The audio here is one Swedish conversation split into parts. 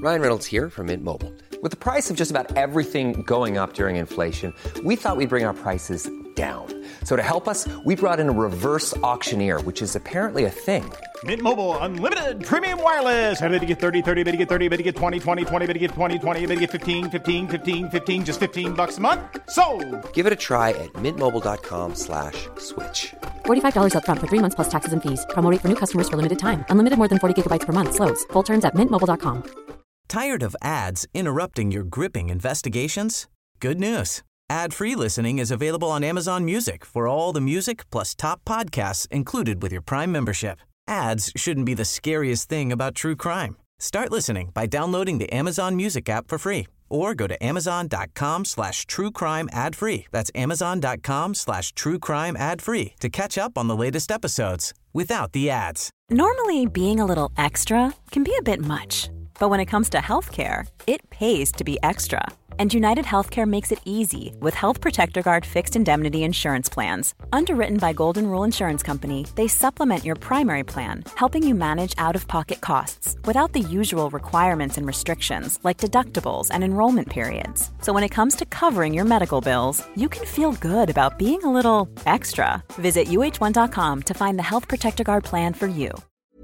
Ryan Reynolds here from Mint Mobile. With the price of just about everything going up during inflation, we thought we'd bring our prices down. So to help us, we brought in a reverse auctioneer, which is apparently a thing. Mint Mobile Unlimited Premium Wireless. How to get 30, 30, bit to get 30, bit to get 20, 20, 20, bit to get 20, 20, bit to get 15, 15, 15, 15, just $15 a month? Sold! Give it a try at mintmobile.com/switch. $45 up front for 3 months plus taxes and fees. Promo rate for new customers for limited time. Unlimited more than 40 gigabytes per month. Slows full terms at mintmobile.com. Tired of ads interrupting your gripping investigations? Good news. Ad-free listening is available on Amazon Music for all the music plus top podcasts included with your Prime membership. Ads shouldn't be the scariest thing about true crime. Start listening by downloading the Amazon Music app for free or go to amazon.com/truecrime ad-free. That's amazon.com/truecrime ad-free to catch up on the latest episodes without the ads. Normally, being a little extra can be a bit much. But when it comes to healthcare, it pays to be extra. And United Healthcare makes it easy with Health Protector Guard fixed indemnity insurance plans. Underwritten by Golden Rule Insurance Company, they supplement your primary plan, helping you manage out-of-pocket costs without the usual requirements and restrictions like deductibles and enrollment periods. So when it comes to covering your medical bills, you can feel good about being a little extra. Visit uh1.com to find the Health Protector Guard plan for you.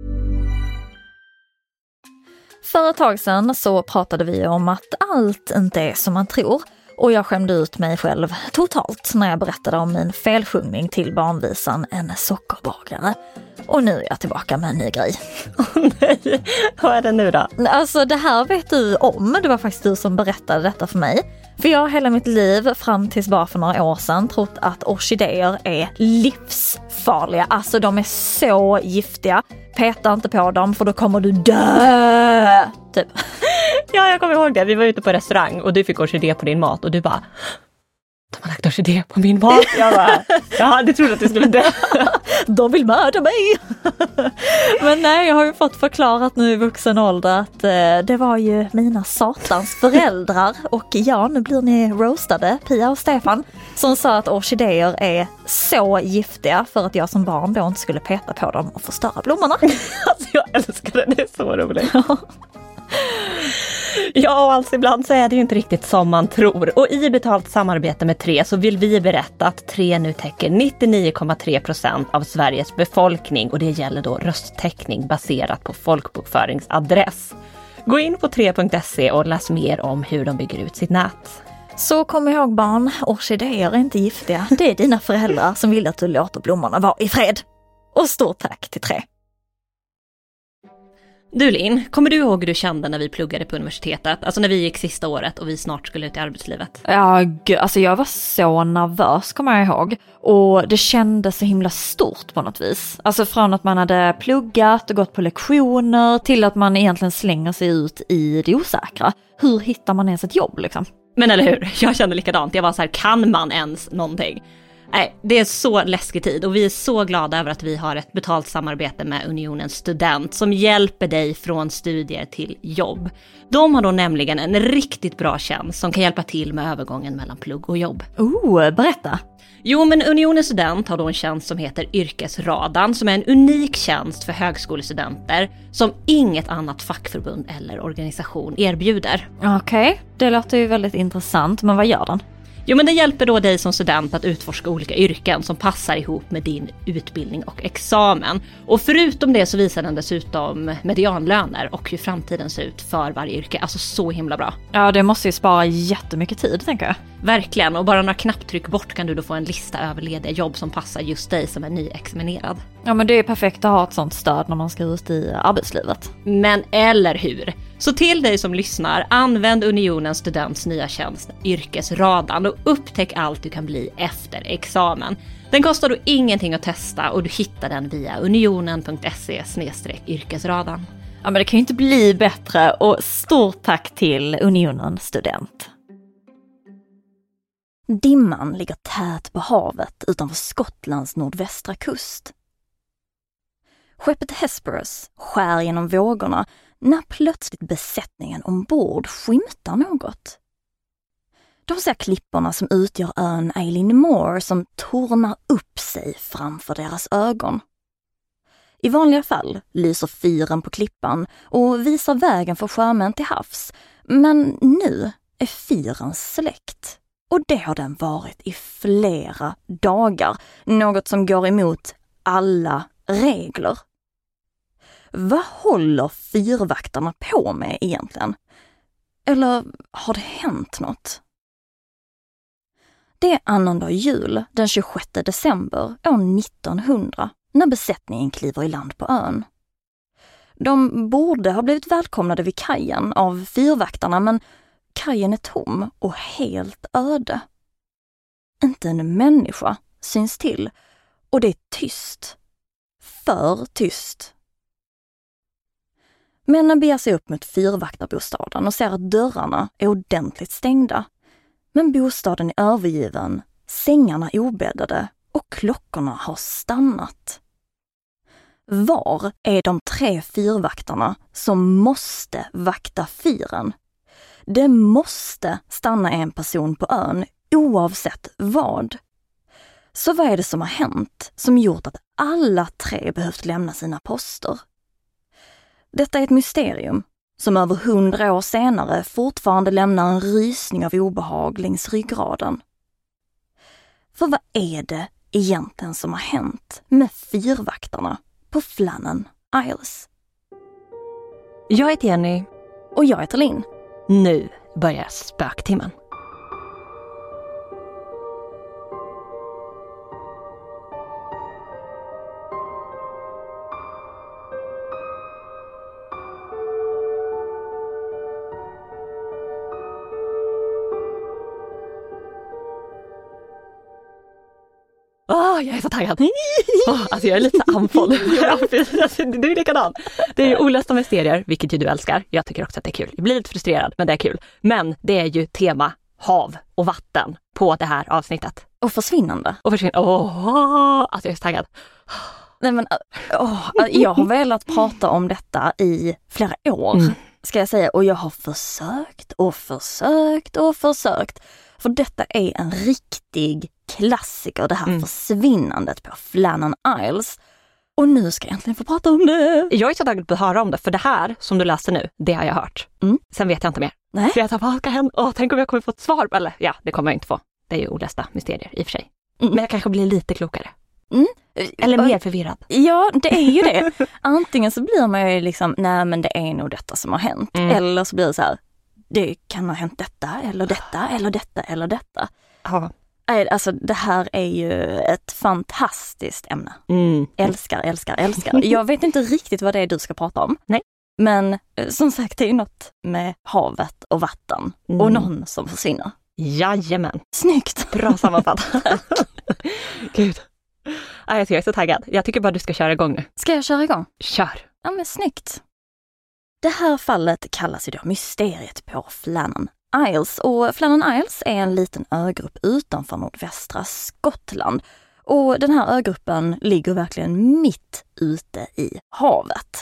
För ett tag sedan så pratade vi om att allt inte är som man tror. Och jag skämde ut mig själv totalt när jag berättade om min felsjungning till barnvisan En sockerbagare. Och nu är jag tillbaka med en ny grej. Nej, vad är det nu då? Alltså det här vet du om. Det var faktiskt du som berättade detta för mig. För jag har hela mitt liv fram tills bara för några år sedan trott att orkidéer är livsfarliga. Alltså de är så giftiga. Peta inte på dem för då kommer du dö. Typ. Ja, jag kommer ihåg det. Vi var ute på restaurang och du fick orkidé på din mat och du bara... De har lagt orkidé på min mat. Jag bara, ja, du trodde att du skulle dö. De vill mörda mig. Men nej, jag har ju fått förklarat nu i vuxen ålder att det var ju mina satans föräldrar. Och ja, nu blir ni roastade, Pia och Stefan, som sa att orkidéer är så giftiga för att jag som barn då inte skulle peta på dem och förstöra blommorna. Alltså jag älskar det, det är så roligt. Ja, och alltså ibland så är det ju inte riktigt som man tror. Och i betalt samarbete med Tre så vill vi berätta att Tre nu täcker 99,3% av Sveriges befolkning. Och det gäller då rösttäckning baserat på folkbokföringsadress. Gå in på 3.se och läs mer om hur de bygger ut sitt nät. Så kom ihåg barn, orkidéer är inte giftiga. Det är dina föräldrar som vill att du låter blommorna vara i fred. Och stort tack till Tre. Du Linn, kommer du ihåg hur du kände när vi pluggade på universitetet? Alltså när vi gick sista året och vi snart skulle ut i arbetslivet. Ja, alltså jag var så nervös, kommer jag ihåg. Och det kändes så himla stort på något vis. Alltså från att man hade pluggat och gått på lektioner till att man egentligen slänger sig ut i det osäkra. Hur hittar man ens ett jobb liksom? Men eller hur, jag kände likadant. Jag var så här, kan man ens någonting? Nej, det är så läskig tid och vi är så glada över att vi har ett betalt samarbete med Unionen Student som hjälper dig från studier till jobb. De har då nämligen en riktigt bra tjänst som kan hjälpa till med övergången mellan plugg och jobb. Berätta. Jo, men Unionen Student har då en tjänst som heter Yrkesradan som är en unik tjänst för högskolestudenter som inget annat fackförbund eller organisation erbjuder. Okej, det låter ju väldigt intressant, men vad gör den? Jo, men det hjälper då dig som student att utforska olika yrken som passar ihop med din utbildning och examen. Och förutom det så visar den dessutom medianlöner och hur framtiden ser ut för varje yrke. Alltså så himla bra. Ja, det måste ju spara jättemycket tid, tänker jag. Verkligen, och bara några knapptryck bort kan du då få en lista över lediga jobb som passar just dig som är nyexaminerad. Ja, men det är perfekt att ha ett sånt stöd när man ska ut i arbetslivet. Men eller hur? Så till dig som lyssnar, använd Unionens Students nya tjänst Yrkesradan och upptäck allt du kan bli efter examen. Den kostar då ingenting att testa och du hittar den via unionen.se/yrkesradan. Ja, men det kan ju inte bli bättre och stort tack till Unionen Student. Dimman ligger tät på havet utanför Skottlands nordvästra kust. Skeppet Hesperus skär genom vågorna när plötsligt besättningen ombord skymtar något. De ser klipporna som utgör ön Eilean Mor som tornar upp sig framför deras ögon. I vanliga fall lyser fyren på klippan och visar vägen för sjömän till havs. Men nu är fyren släckt. Och det har den varit i flera dagar. Något som går emot alla regler. Vad håller fyrvaktarna på med egentligen? Eller har det hänt något? Det är annandag jul den 26 december år 1900 när besättningen kliver i land på ön. De borde ha blivit välkomnade vid kajen av fyrvaktarna, men kajen är tom och helt öde. Inte en människa syns till och det är tyst. För tyst. Männen beger sig upp mot fyrvaktarbostaden och ser att dörrarna är ordentligt stängda. Men bostaden är övergiven, sängarna obäddade och klockorna har stannat. Var är de 3 fyrvaktarna som måste vakta fyren? Det måste stanna en person på ön oavsett vad. Så vad är det som har hänt som gjort att alla 3 behövt lämna sina poster? Detta är ett mysterium som över 100 år senare fortfarande lämnar en rysning av obehag längs ryggraden. För vad är det egentligen som har hänt med fyrvaktarna på Flannan Isles? Jag heter Jenny. Och jag heter Linn. Nu börjar spöktimmen. Jag är så taggad. Alltså jag är lite andfådd. Du är likadan. Det är ju olösta mysterier, vilket ju du älskar. Jag tycker också att det är kul. Jag blir lite frustrerad, men det är kul. Men det är ju tema hav och vatten på det här avsnittet. Och försvinnande. Alltså jag är så taggad. Nej, men, jag har velat prata om detta i flera år, ska jag säga. Och jag har försökt. För detta är en riktig klassiker, det här försvinnandet på Flannan Isles. Och nu ska jag äntligen få prata om det. Jag är så taggad på att höra om det, för det här som du läste nu, det har jag hört. Sen vet jag inte mer. Nej. Så jag tar, vad ska hända? Tänk om jag kommer få ett svar. Eller ja, det kommer jag inte få. Det är ju olösta mysterier i och för sig. Men jag kanske blir lite klokare. Eller mer förvirrad. Ja, det är ju det. Antingen så blir man ju liksom, nej men det är nog detta som har hänt. Eller så blir det så här, det kan ha hänt detta, eller detta, eller detta, eller detta. Ja. Alltså det här är ju ett fantastiskt ämne. Älskar. Jag vet inte riktigt vad det är du ska prata om. Nej. Men som sagt, det är ju något med havet och vatten och någon som försvinner. Jajamän. Snyggt. Bra sammanfattat. Gud. Jag är så taggad. Jag tycker bara du ska köra igång nu. Ska jag köra igång? Kör. Ja, men snyggt. Det här fallet kallas ju då mysteriet på Flannan Isles. Och Flannan Isles är en liten ögrupp utanför nordvästra Skottland. Och den här ögruppen ligger verkligen mitt ute i havet.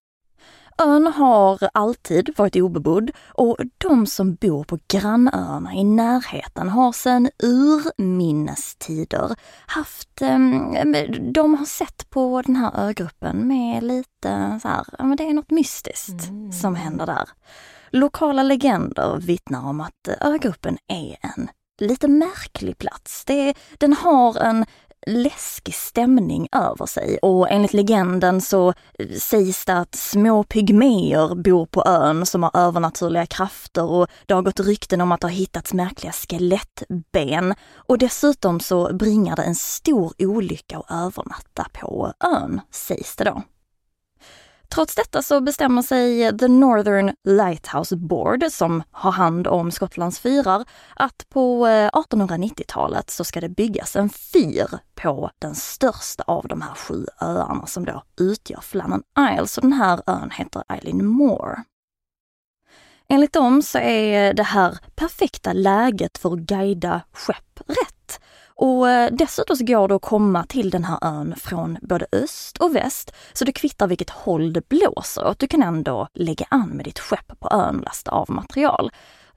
Ön har alltid varit obebodd och de som bor på grannöarna i närheten har sedan urminnestider haft, de har sett på den här ögruppen med lite så här, men det är något mystiskt som händer där. Lokala legender vittnar om att ögruppen är en lite märklig plats. Den har en läskig stämning över sig och enligt legenden så sägs det att små pygmeer bor på ön som har övernaturliga krafter och det har gått rykten om att det har hittats märkliga skelettben och dessutom så bringar det en stor olycka att övernatta på ön, sägs det då. Trots detta så bestämmer sig The Northern Lighthouse Board, som har hand om Skottlands fyrar, att på 1890-talet så ska det byggas en fyr på den största av de här 7 öarna som då utgör Flannan Isles, och den här ön heter Eilean More. Enligt dem så är det här perfekta läget för att guida skepp rätt. Och dessutom så går det att komma till den här ön från både öst och väst, så det kvittar vilket håll det blåser och du kan ändå lägga an med ditt skepp på ön, lasta av material.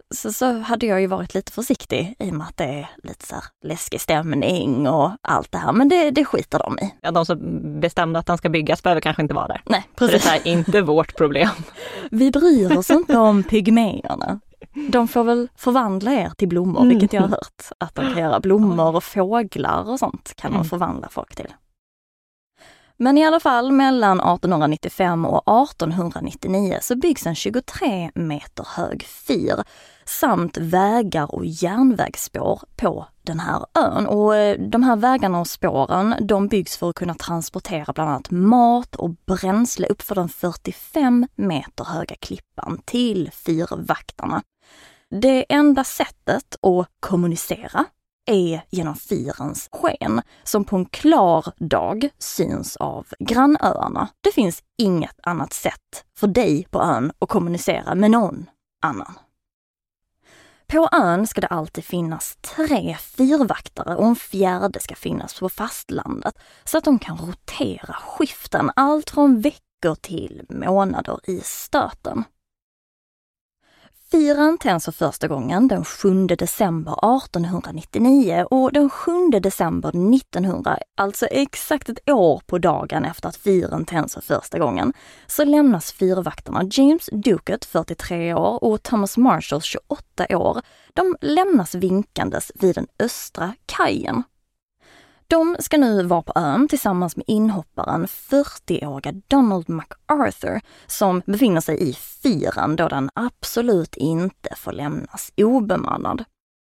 så hade jag ju varit lite försiktig i och med att det är lite så här läskig stämning och allt det här. Men det skiter de i. Ja, de som bestämde att den ska byggas behöver kanske inte vara där. Nej, precis. Så det är inte vårt problem. Vi bryr oss inte om pygméerna. De får väl förvandla er till blommor, vilket jag har hört att de kan göra. Blommor och fåglar och sånt kan de förvandla folk till. Men i alla fall mellan 1895 och 1899 så byggs en 23 meter hög fyr samt vägar och järnvägsspår på den här ön. Och de här vägarna och spåren, de byggs för att kunna transportera bland annat mat och bränsle upp för den 45 meter höga klippan till fyrvaktarna. Det enda sättet att kommunicera är genom fyrens sken som på en klar dag syns av grannöarna. Det finns inget annat sätt för dig på ön att kommunicera med någon annan. På ön ska det alltid finnas 3 fyrvaktare och en 4:e ska finnas på fastlandet så att de kan rotera skiften allt från veckor till månader i stöten. Fyren tänds för första gången den 7 december 1899 och den 7 december 1900, alltså exakt ett år på dagen efter att fyren tänds för första gången, så lämnas fyrvaktarna James Ducat, 43 år, och Thomas Marshall, 28 år. De lämnas vinkandes vid den östra kajen. De ska nu vara på ön tillsammans med inhopparen 40-åriga Donald MacArthur som befinner sig i fyren då den absolut inte får lämnas obemannad.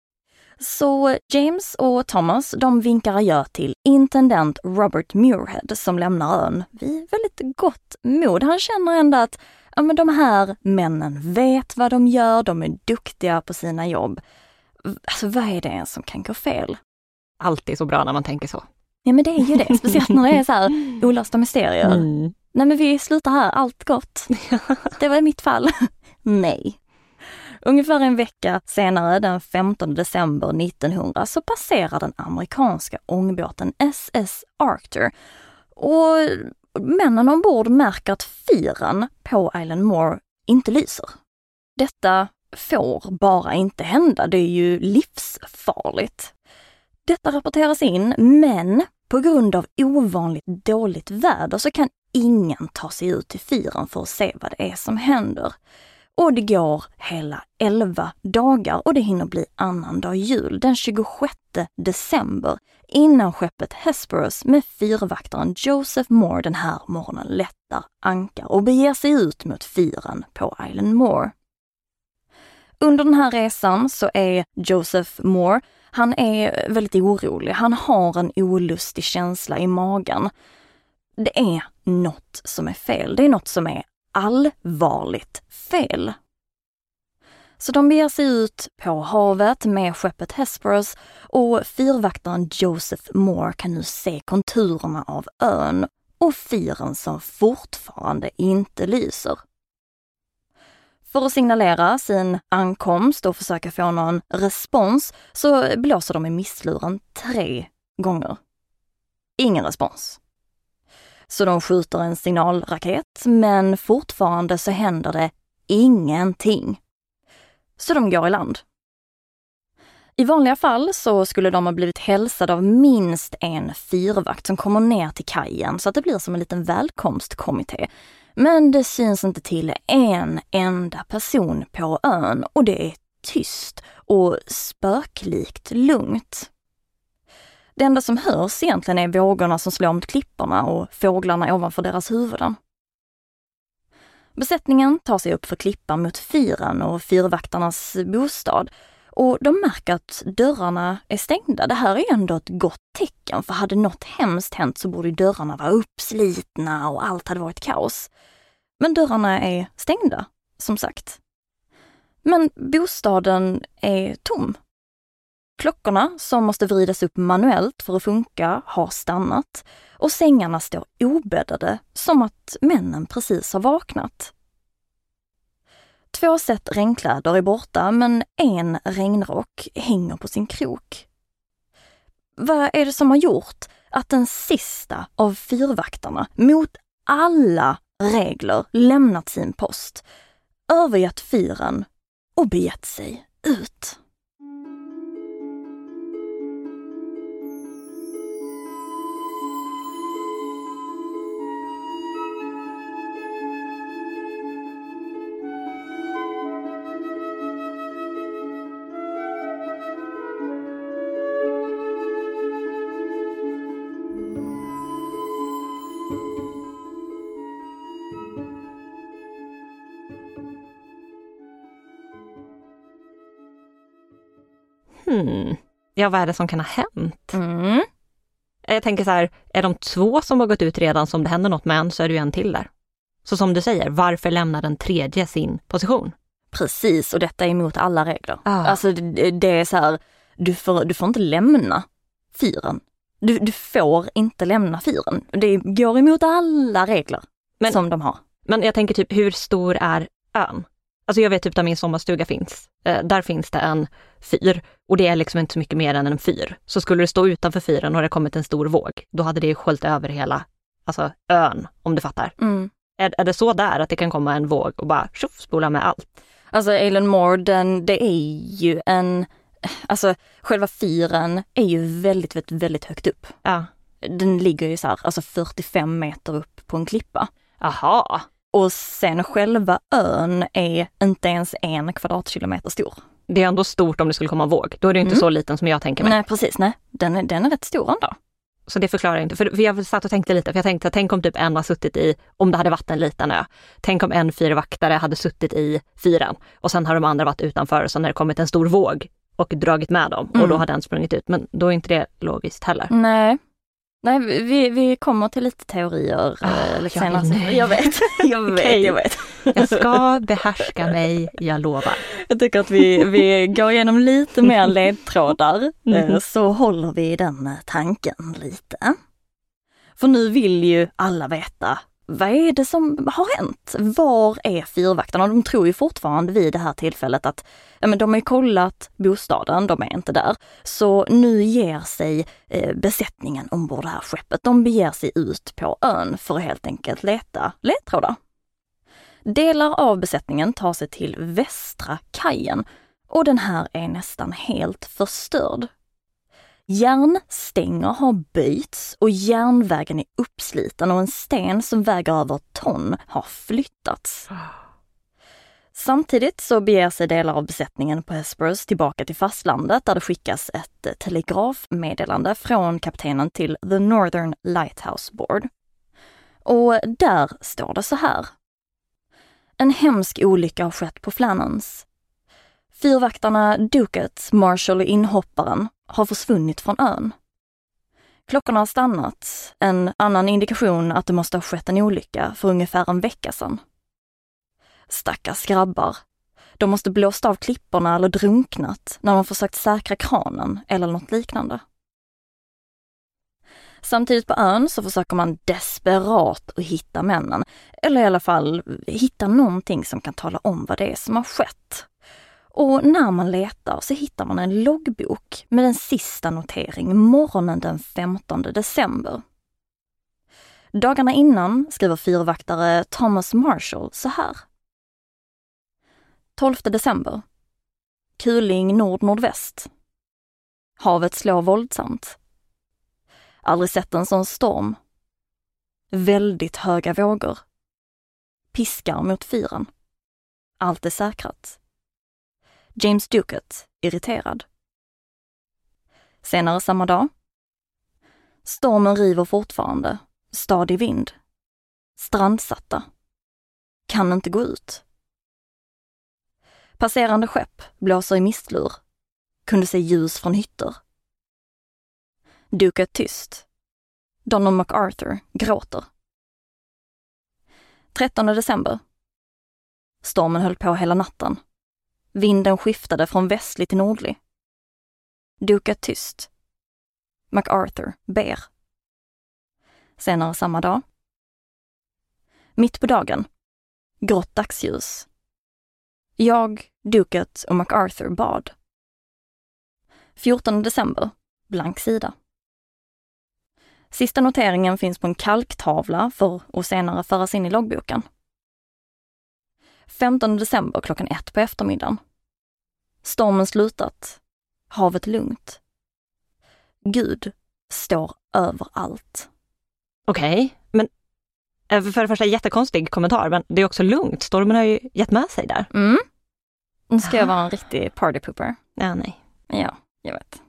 Så James och Thomas, de vinkar adjö till intendent Robert Muirhead som lämnar ön vid väldigt gott mod. Han känner ändå att men de här männen vet vad de gör, de är duktiga på sina jobb. Alltså vad är det som kan gå fel? Alltid så bra när man tänker så. Ja men det är ju det, speciellt när det är så här olösta mysterier. Nej men vi slutar här, allt gott. Det var i mitt fall. Nej. Ungefär en vecka senare, den 15 december 1900, så passerar den amerikanska ångbåten SS Arctur. Och männen ombord märker att fyren på Island Moor inte lyser. Detta får bara inte hända, det är ju livsfarligt. Detta rapporteras in, men på grund av ovanligt dåligt väder så kan ingen ta sig ut till fyren för att se vad det är som händer. Och det går hela 11 dagar och det hinner bli annandag jul, den 26 december, innan skeppet Hesperus med fyrvaktaren Joseph Moore den här morgonen lättar ankar och beger sig ut mot fyren på Island Moor. Under den här resan så är Joseph Moore, han är väldigt orolig. Han har en olustig känsla i magen. Det är något som är fel. Det är något som är allvarligt fel. Så de beger sig ut på havet med skeppet Hesperus och fyrvaktaren Joseph Moore kan nu se konturerna av ön och fyren som fortfarande inte lyser. För att signalera sin ankomst och försöka få någon respons så blåser de i missluren 3 gånger. Ingen respons. Så de skjuter en signalraket, men fortfarande så händer det ingenting. Så de går i land. I vanliga fall så skulle de ha blivit hälsade av minst en fyrvakt som kommer ner till kajen så att det blir som en liten välkomstkommitté. Men det syns inte till en enda person på ön och det är tyst och spöklikt lugnt. Det enda som hörs egentligen är vågorna som slår mot klipporna och fåglarna ovanför deras huvuden. Besättningen tar sig upp för klippan mot fyren och fyrvaktarnas bostad och de märker att dörrarna är stängda. Det här är ändå ett gott tecken, för hade något hemskt hänt så borde dörrarna vara uppslitna och allt hade varit kaos. Men dörrarna är stängda, som sagt. Men bostaden är tom. Klockorna som måste vridas upp manuellt för att funka har stannat och sängarna står obäddade som att männen precis har vaknat. 2 set regnkläder är borta men en regnrock hänger på sin krok. Vad är det som har gjort att den sista av fyrvaktarna mot alla regler lämnat sin post, övergett fyren och begett sig ut. Ja, vad är det som kan ha hänt? Jag tänker så här, är de 2 som har gått ut redan som det händer något med en, så är det ju en till där. Så som du säger, varför lämnar den 3:e sin position? Precis, och detta är emot alla regler. Alltså det är så här, du får inte lämna fyren. Du får inte lämna fyren. Det går emot alla regler som de har. Men jag tänker typ, hur stor är ön? Alltså jag vet typ där min sommarstuga finns. Där finns det en fyr. Och det är liksom inte så mycket mer än en fyr. Så skulle det stå utanför fyren och det kommit en stor våg, då hade det sköljt över hela ön, om du fattar. Är det så där att det kan komma en våg och bara spola med allt? Alltså Eilean Mor, det är ju alltså själva fyren är ju väldigt, väldigt, väldigt högt upp. Ja. Den ligger ju så här, alltså 45 meter upp på en klippa. Aha. Och sen själva ön är inte ens 1 kvadratkilometer stor. Det är ändå stort om det skulle komma en våg. Då är det inte så liten som jag tänker mig. Nej, precis. Nej. Den är rätt stor ändå. Så det förklarar jag inte. För jag satt och tänkte lite. För jag tänkte, tänk om typ en har suttit i, om det hade varit en liten ö. Tänk om en fyrvaktare hade suttit i fyren. Och sen har de andra varit utanför. Och sen har det kommit en stor våg och dragit med dem. Och då har den sprungit ut. Men då är inte det logiskt heller. Nej, vi kommer till lite teorier lite senare. Jag vet. Jag ska behärska mig, jag lovar. Jag tycker att vi går igenom lite mer ledtrådar, så håller vi den tanken lite. För nu vill ju alla veta, vad är det som har hänt? Var är fyrvaktarna? De tror ju fortfarande vid det här tillfället att de har ju kollat bostaden, de är inte där. Så nu ger sig besättningen ombord det här skeppet. De beger sig ut på ön för att helt enkelt leta ledtrådar. Delar av besättningen tar sig till västra kajen och den här är nästan helt förstörd. Järnstänger har böjts och järnvägen är uppsliten och en sten som väger över ett ton har flyttats. Samtidigt så beger sig delar av besättningen på Hesperus tillbaka till fastlandet där det skickas ett telegrafmeddelande från kaptenen till The Northern Lighthouse Board. Och där står det så här. En hemsk olycka har skett på Flannans. Fyrvaktarna Ducat, Marshall och inhopparen har försvunnit från ön. Klockorna har stannat, en annan indikation att det måste ha skett en olycka för ungefär en vecka sedan. Stackars grabbar. De måste blåst av klipporna eller drunknat när de försökt säkra kranen eller något liknande. Samtidigt på ön så försöker man desperat att hitta männen, eller i alla fall hitta någonting som kan tala om vad det är som har skett. Och när man letar så hittar man en loggbok med den sista notering morgonen den 15 december. Dagarna innan skriver fyrvaktare Thomas Marshall så här. 12 december. Kuling nord-nordväst. Havet slår våldsamt. Aldrig sett en sån storm. Väldigt höga vågor. Piskar mot fyren. Allt är säkrat. James Ducat, irriterad. Senare samma dag. Stormen river fortfarande. Stadig vind. Strandsatta. Kan inte gå ut. Passerande skepp blåser i mistlur. Kunde se ljus från hytter. Ducat tyst. Donald MacArthur gråter. 13 december. Stormen höll på hela natten. Vinden skiftade från västlig till nordlig. Ducat tyst. MacArthur ber. Senare samma dag. Mitt på dagen. Grått dagsljus. Jag, Ducat och MacArthur bad. 14 december. Blank sida. Sista noteringen finns på en kalktavla för att senare föras in i loggboken. 15 december klockan 1 på eftermiddagen. Stormen slutat. Havet lugnt. Gud står överallt. Okej, men för det första jättekonstig kommentar, men det är också lugnt. Stormen har ju gett med sig där. Nu ska jag vara en riktig partypooper. Ja, nej. Ja, jag vet.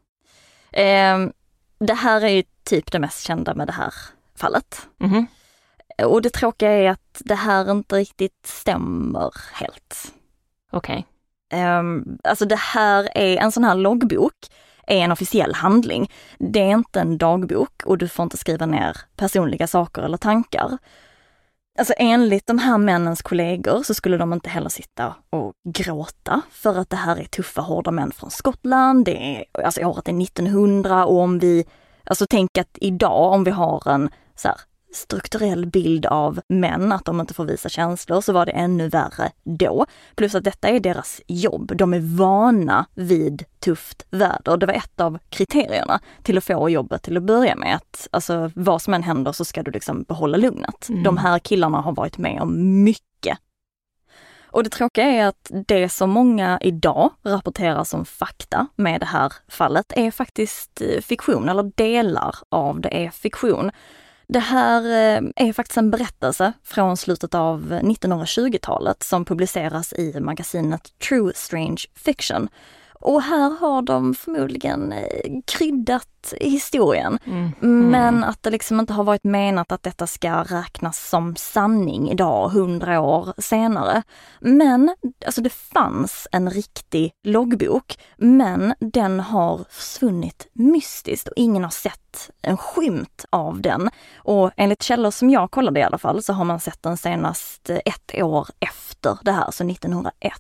Det här är ju typ det mest kända med det här fallet. Och det tråkiga är att det här inte riktigt stämmer helt. Okej. Alltså det här är en sån här loggbok är en officiell handling. Det är inte en dagbok och du får inte skriva ner personliga saker eller tankar. Alltså enligt de här männens kollegor så skulle de inte heller sitta och gråta för att det här är tuffa, hårda män från Skottland. Det är, alltså året är 1900 och om vi, alltså tänk att idag om vi har en så här strukturell bild av män, att de inte får visa känslor, så var det ännu värre då. Plus att detta är deras jobb. De är vana vid tufft väder. Det var ett av kriterierna till att få jobbet till att börja med. Att alltså, vad som än händer så ska du liksom behålla lugnet. De här killarna har varit med om mycket. Och det tråkiga är att det som många idag rapporterar som fakta med det här fallet är faktiskt fiktion, eller delar av det är fiktion. Det här är faktiskt en berättelse från slutet av 1920-talet som publiceras i magasinet True Strange Fiction. Och här har de förmodligen kryddat historien. Men att det liksom inte har varit menat att detta ska räknas som sanning idag, 100 år senare. Men alltså det fanns en riktig loggbok, men den har försvunnit mystiskt och ingen har sett en skymt av den. Och enligt källor som jag kollade i alla fall så har man sett den senast 1 år efter det här, så 1901.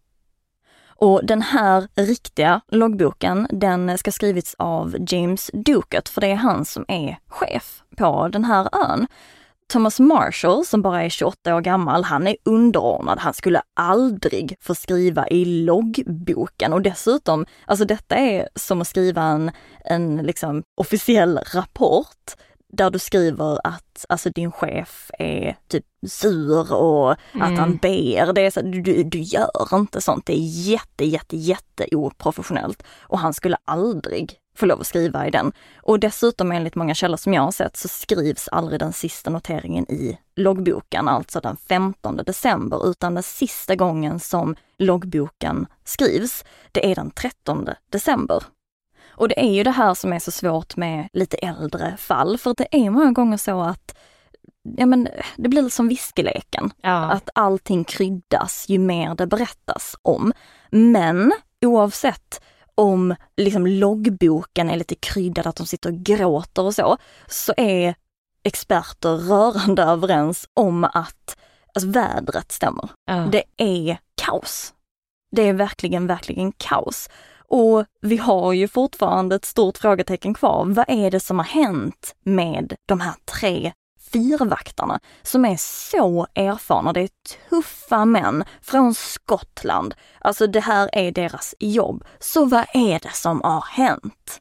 Och den här riktiga loggboken, den ska skrivits av James Ducat, för det är han som är chef på den här ön. Thomas Marshall, som bara är 28 år gammal, han är underordnad. Han skulle aldrig få skriva i loggboken. Och dessutom, alltså detta är som att skriva en liksom officiell rapport där du skriver att alltså din chef är typ sur och att han ber. Det är så, du gör inte sånt. Det är jätte oprofessionellt. Och han skulle aldrig få lov att skriva i den. Och dessutom enligt många källor som jag har sett så skrivs aldrig den sista noteringen i loggboken, alltså den 15 december, utan den sista gången som loggboken skrivs, det är den 13 december. Och det är ju det här som är så svårt med lite äldre fall, för det är många gånger så att det blir som viskeleken. Ja. Att allting kryddas ju mer det berättas om. Men oavsett om liksom loggboken är lite kryddad, att de sitter och gråter och så är experter rörande överens om att alltså, vädret stämmer. Ja. Det är kaos. Det är verkligen kaos. Och vi har ju fortfarande ett stort frågetecken kvar. Vad är det som har hänt med de här 3 fyrvaktarna som är så erfarna? Det är tuffa män från Skottland. Alltså det här är deras jobb. Så vad är det som har hänt?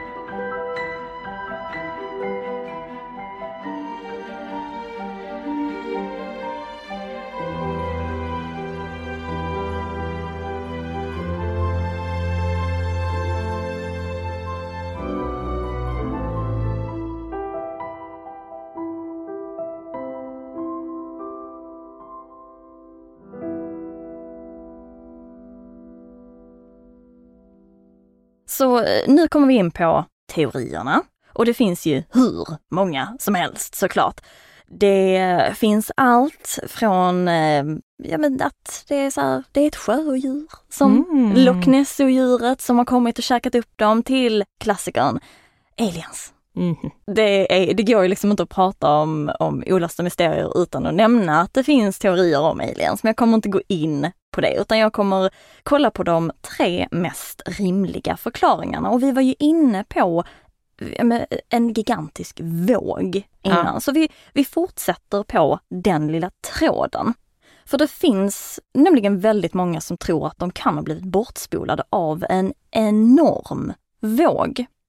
Så nu kommer vi in på teorierna. Och det finns ju hur många som helst såklart. Det finns allt från att det är så här, det är ett sjöodjur som Loch Ness-odjuret som har kommit och käkat upp dem, till klassikern aliens. Det går ju liksom inte att prata om olösta mysterier utan att nämna att det finns teorier om aliens, men jag kommer inte gå in på det, utan jag kommer kolla på de 3 mest rimliga förklaringarna. Och vi var ju inne på en gigantisk våg innan, så vi fortsätter på den lilla tråden. För det finns nämligen väldigt många som tror att de kan ha blivit bortspolade av en enorm våg.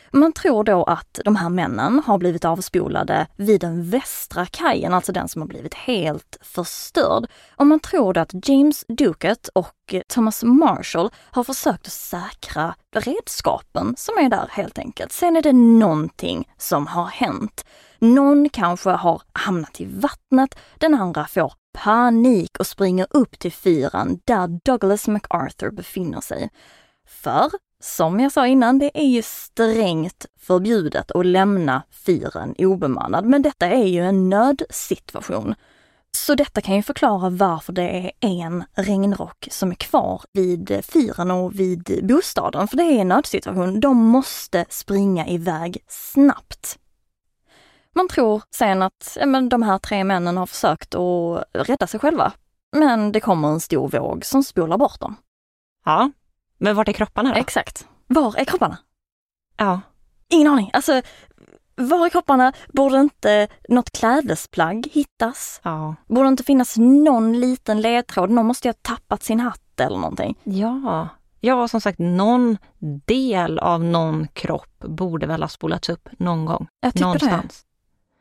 Man tror då att de här männen har blivit avspolade vid den västra kajen, alltså den som har blivit helt förstörd. Och man tror att James Ducat och Thomas Marshall har försökt att säkra redskapen som är där helt enkelt. Sen är det någonting som har hänt. Någon kanske har hamnat i vattnet, den andra får panik och springer upp till fyren där Douglas MacArthur befinner sig. För, som jag sa innan, det är ju strängt förbjudet att lämna fyren obemannad, men detta är ju en nödsituation. Så detta kan ju förklara varför det är en regnrock som är kvar vid fyren och vid bostaden, för det är en nödsituation. De måste springa iväg snabbt. Man tror sen att de här 3 männen har försökt att rädda sig själva, men det kommer en stor våg som spolar bort dem. Ja, men vart är kropparna då? Exakt. Var är kropparna? Ja. Ingen aning. Alltså, var är kropparna? Borde inte något klädesplagg hittas? Ja. Borde inte finnas någon liten ledtråd? Någon måste ju ha tappat sin hatt eller någonting. Ja, som sagt, någon del av någon kropp borde väl ha spolats upp någon gång. Jag tycker någonstans. det.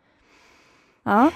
Ja.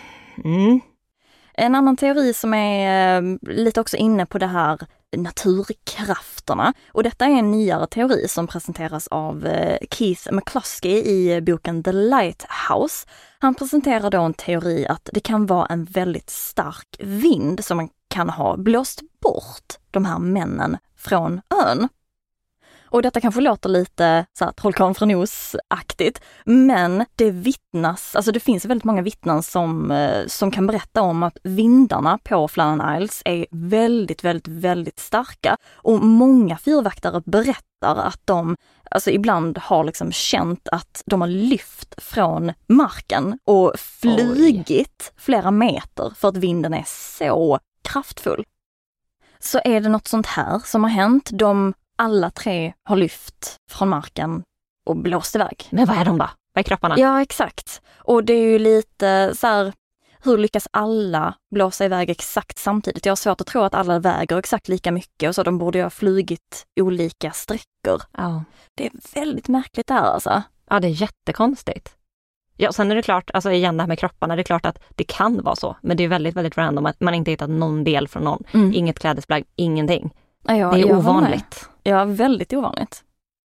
En annan teori som är lite också inne på det här naturkrafterna. Och detta är en nyare teori som presenteras av Keith McCluskey i boken The Lighthouse. Han presenterar då en teori att det kan vara en väldigt stark vind som man kan ha blåst bort de här männen från ön. Och detta kanske låter lite så här Trollkarlen från Oz-aktigt, men det vittnas, alltså det finns väldigt många vittnen som kan berätta om att vindarna på Flannan Isles är väldigt, väldigt, väldigt starka. Och många fyrvaktare berättar att de ibland har liksom känt att de har lyft från marken och flugit flera meter för att vinden är så kraftfull. Så är det något sånt här som har hänt? Alla 3 har lyft från marken och blåst iväg. Men vad är de då? Vad är kropparna? Ja, exakt. Och det är ju lite så här, hur lyckas alla blåsa iväg exakt samtidigt? Jag har svårt att tro att alla väger exakt lika mycket och så de borde ju ha flugit olika sträckor. Ja. Det är väldigt märkligt det här alltså. Ja, det är jättekonstigt. Ja, sen är det klart, alltså igen det här med kropparna, det är klart att det kan vara så. Men det är väldigt, väldigt random att man inte hittat någon del från någon. Inget klädesplagg, ingenting. Ja, det är ovanligt. Ja, väldigt ovanligt.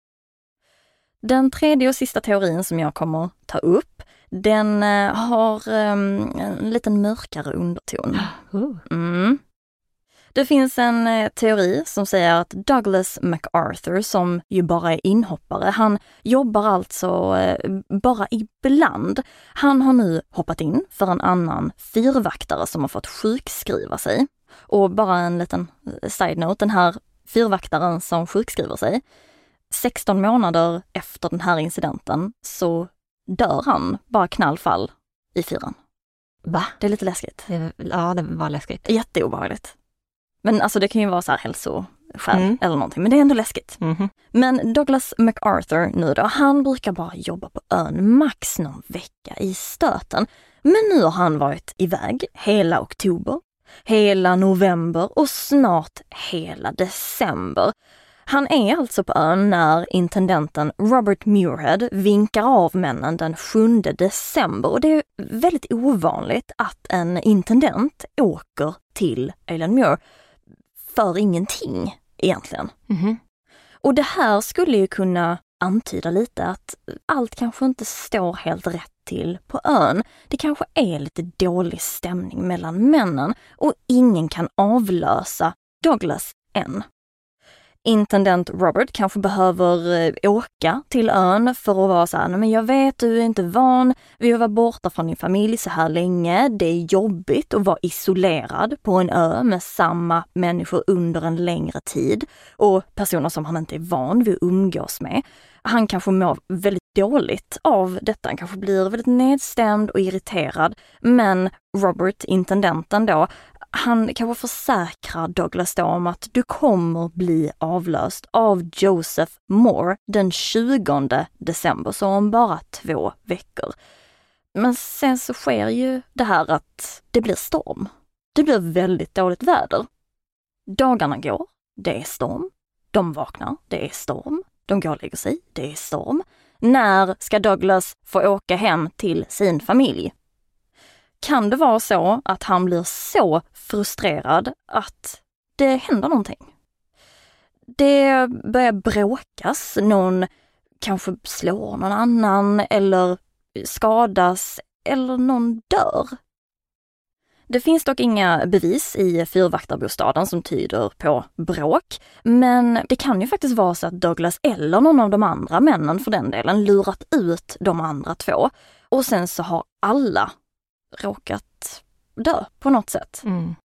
Den tredje och sista teorin som jag kommer ta upp, den har en liten mörkare underton. Det finns en teori som säger att Douglas MacArthur, som ju bara är inhoppare, han jobbar alltså bara ibland. Han har nu hoppat in för en annan fyrvaktare som har fått sjukskriva sig. Och bara en liten side-note, den här fyrvaktaren som sjukskriver sig, 16 månader efter den här incidenten så dör han bara knallfall i fyren. Va? Det är lite läskigt. Ja, det var läskigt. Jätteobehagligt. Men alltså det kan ju vara så här hälsoskäl eller någonting, men det är ändå läskigt. Men Douglas MacArthur nu då, han brukar bara jobba på ön max någon vecka i stöten. Men nu har han varit iväg hela oktober, hela november och snart hela december. Han är alltså på ön när intendenten Robert Muirhead vinkar av männen den 7 december. Och det är väldigt ovanligt att en intendent åker till Eilean Muir för ingenting egentligen. Och det här skulle ju kunna antyda lite att allt kanske inte står helt rätt till på ön. Det kanske är lite dålig stämning mellan männen och ingen kan avlösa Douglas än. Intendent Robert kanske behöver åka till ön för att vara så här, men jag vet du är inte van vid att vara borta från din familj så här länge. Det är jobbigt att vara isolerad på en ö med samma människor under en längre tid och personer som han inte är van vid att umgås med. Han kanske mår väldigt dåligt av detta, han kanske blir väldigt nedstämd och irriterad, men Robert, intendenten då, han kanske försäkrar Douglas då om att du kommer bli avlöst av Joseph Moore den 20 december, så om bara 2 veckor. Men sen så sker ju det här att det blir storm. Det blir väldigt dåligt väder. Dagarna går, det är storm. De vaknar, det är storm. De går och lägger sig, det är storm. När ska Douglas få åka hem till sin familj? Kan det vara så att han blir så frustrerad att det händer någonting? Det börjar bråkas, någon kanske slår någon annan eller skadas eller någon dör. Det finns dock inga bevis i fyrvaktarbostaden som tyder på bråk, men det kan ju faktiskt vara så att Douglas eller någon av de andra männen för den delen lurat ut de andra två och sen så har alla råkat dö på något sätt.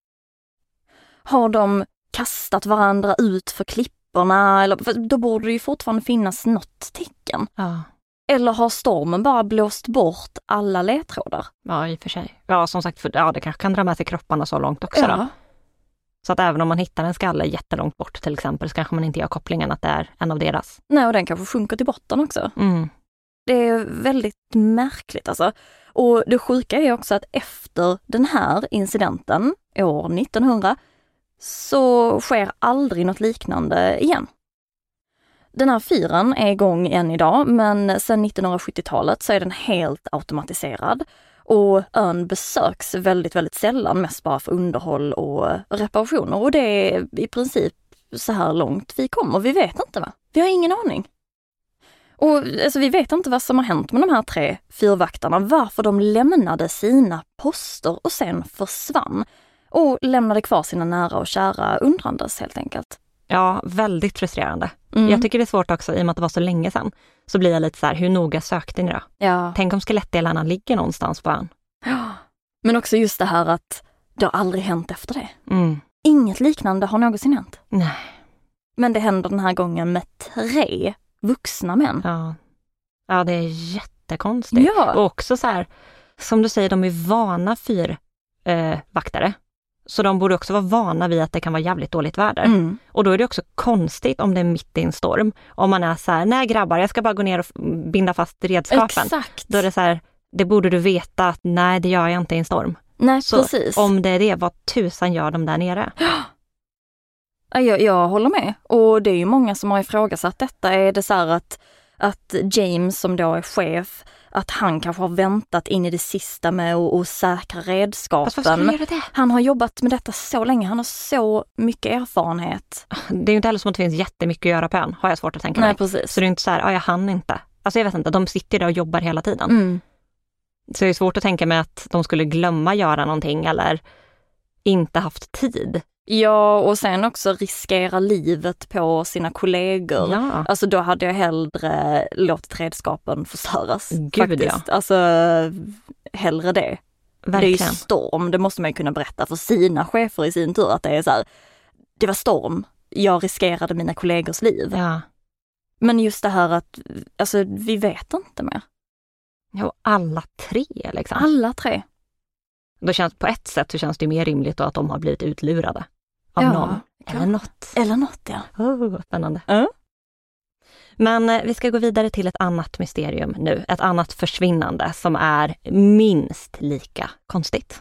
Har de kastat varandra ut för klipporna, eller då borde det ju fortfarande finnas något tecken. Ja. Eller har stormen bara blåst bort alla ledtrådar? Ja, i och för sig. Ja, som sagt, det kanske kan dra med sig kropparna så långt också då. Så att även om man hittar en skalle jättelångt bort till exempel så kanske man inte gör kopplingen att det är en av deras. Nej, och den kanske sjunker till botten också. Det är väldigt märkligt alltså. Och det sjuka är också att efter den här incidenten, år 1900, så sker aldrig något liknande igen. Den här fyren är igång än idag, men sedan 1970-talet så är den helt automatiserad. Och ön besöks väldigt, väldigt sällan, mest bara för underhåll och reparationer. Och det är i princip så här långt vi kommer. Vi vet inte, va? Vi har ingen aning. Och alltså, vi vet inte vad som har hänt med de här 3 fyrvaktarna, varför de lämnade sina poster och sen försvann. Och lämnade kvar sina nära och kära undrandes helt enkelt. Ja, väldigt frustrerande. Jag tycker det är svårt också, i och med att det var så länge sedan. Så blir jag lite så här, hur noga sökte ni då? Ja. Tänk om skelettdelarna ligger någonstans på ön. Ja. Men också just det här att det har aldrig hänt efter det. Inget liknande har någonsin hänt. Nej. Men det händer den här gången med 3 vuxna män. Ja, det är jättekonstigt. Ja. Och också så här, som du säger, de är vana fyrvaktare. Så de borde också vara vana vid att det kan vara jävligt dåligt väder. Och då är det också konstigt om det är mitt i en storm. Om man är så här, nej grabbar, jag ska bara gå ner och binda fast redskapen. Exakt. Då är det så här, det borde du veta att nej, det gör jag inte i en storm. Nej, så precis. Om det är det, vad tusan gör de där nere? Jag håller med. Och det är ju många som har ifrågasatt detta. Är det så här att James, som då är chef, att han kanske har väntat in i det sista med att säkra redskapen. Fast vad ska göra det? Han har jobbat med detta så länge. Han har så mycket erfarenhet. Det är ju inte heller som att det finns jättemycket att göra på ön, har jag svårt att tänka mig. Nej, precis. Så det är inte så här, jag hann inte. Alltså jag vet inte, de sitter där och jobbar hela tiden. Så det är svårt att tänka mig att de skulle glömma göra någonting eller inte haft tid. Ja, och sen också riskera livet på sina kollegor. Ja. Alltså då hade jag hellre låtit redskapen förstöras. Gud, faktiskt. ja. Alltså hellre det. Verkligen. Det är ju storm, det måste man ju kunna berätta för sina chefer i sin tur, att det är så här, det var storm, jag riskerade mina kollegors liv. Ja. Men just det här att, alltså vi vet inte mer. Ja, alla 3 liksom. Alla 3. Då känns, på ett sätt så känns det mer rimligt då att de har blivit utlurade av någon. Eller något. Eller något, ja. Spännande. Men vi ska gå vidare till ett annat mysterium nu. Ett annat försvinnande som är minst lika konstigt.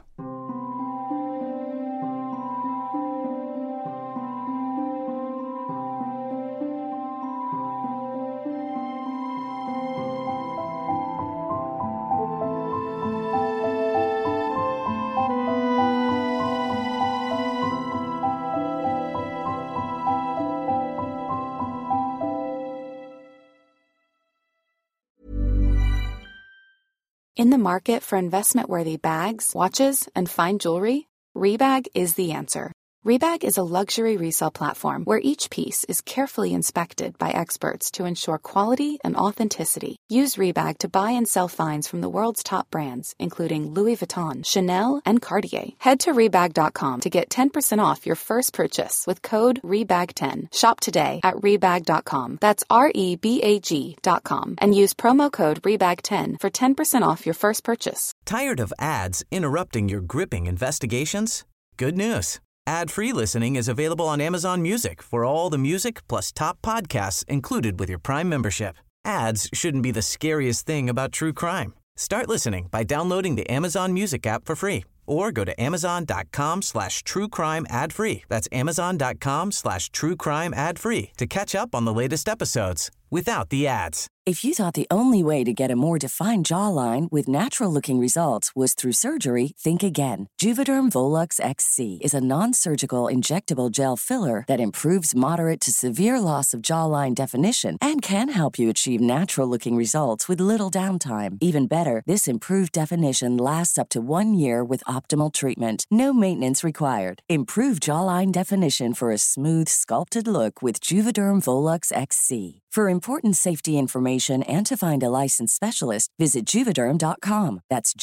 In the market for investment-worthy bags, watches, and fine jewelry, Rebag is the answer. Rebag is a luxury resale platform where each piece is carefully inspected by experts to ensure quality and authenticity. Use Rebag to buy and sell finds from the world's top brands, including Louis Vuitton, Chanel, and Cartier. Head to Rebag.com to get 10% off your first purchase with code REBAG10. Shop today at Rebag.com. That's REBAG.com. And use promo code REBAG10 for 10% off your first purchase. Tired of ads interrupting your gripping investigations? Good news. Ad-free listening is available on Amazon Music for all the music plus top podcasts included with your Prime membership. Ads shouldn't be the scariest thing about true crime. Start listening by downloading the Amazon Music app for free or go to amazon.com/truecrime ad-free. That's amazon.com/truecrime ad-free to catch up on the latest episodes without the ads. If you thought the only way to get a more defined jawline with natural-looking results was through surgery, think again. Juvederm Volux XC is a non-surgical injectable gel filler that improves moderate to severe loss of jawline definition and can help you achieve natural-looking results with little downtime. Even better, this improved definition lasts up to 1 year with optimal treatment. No maintenance required. Improve jawline definition for a smooth, sculpted look with Juvederm Volux XC. For important safety information and to find a licensed specialist, visit Juvederm.com. That's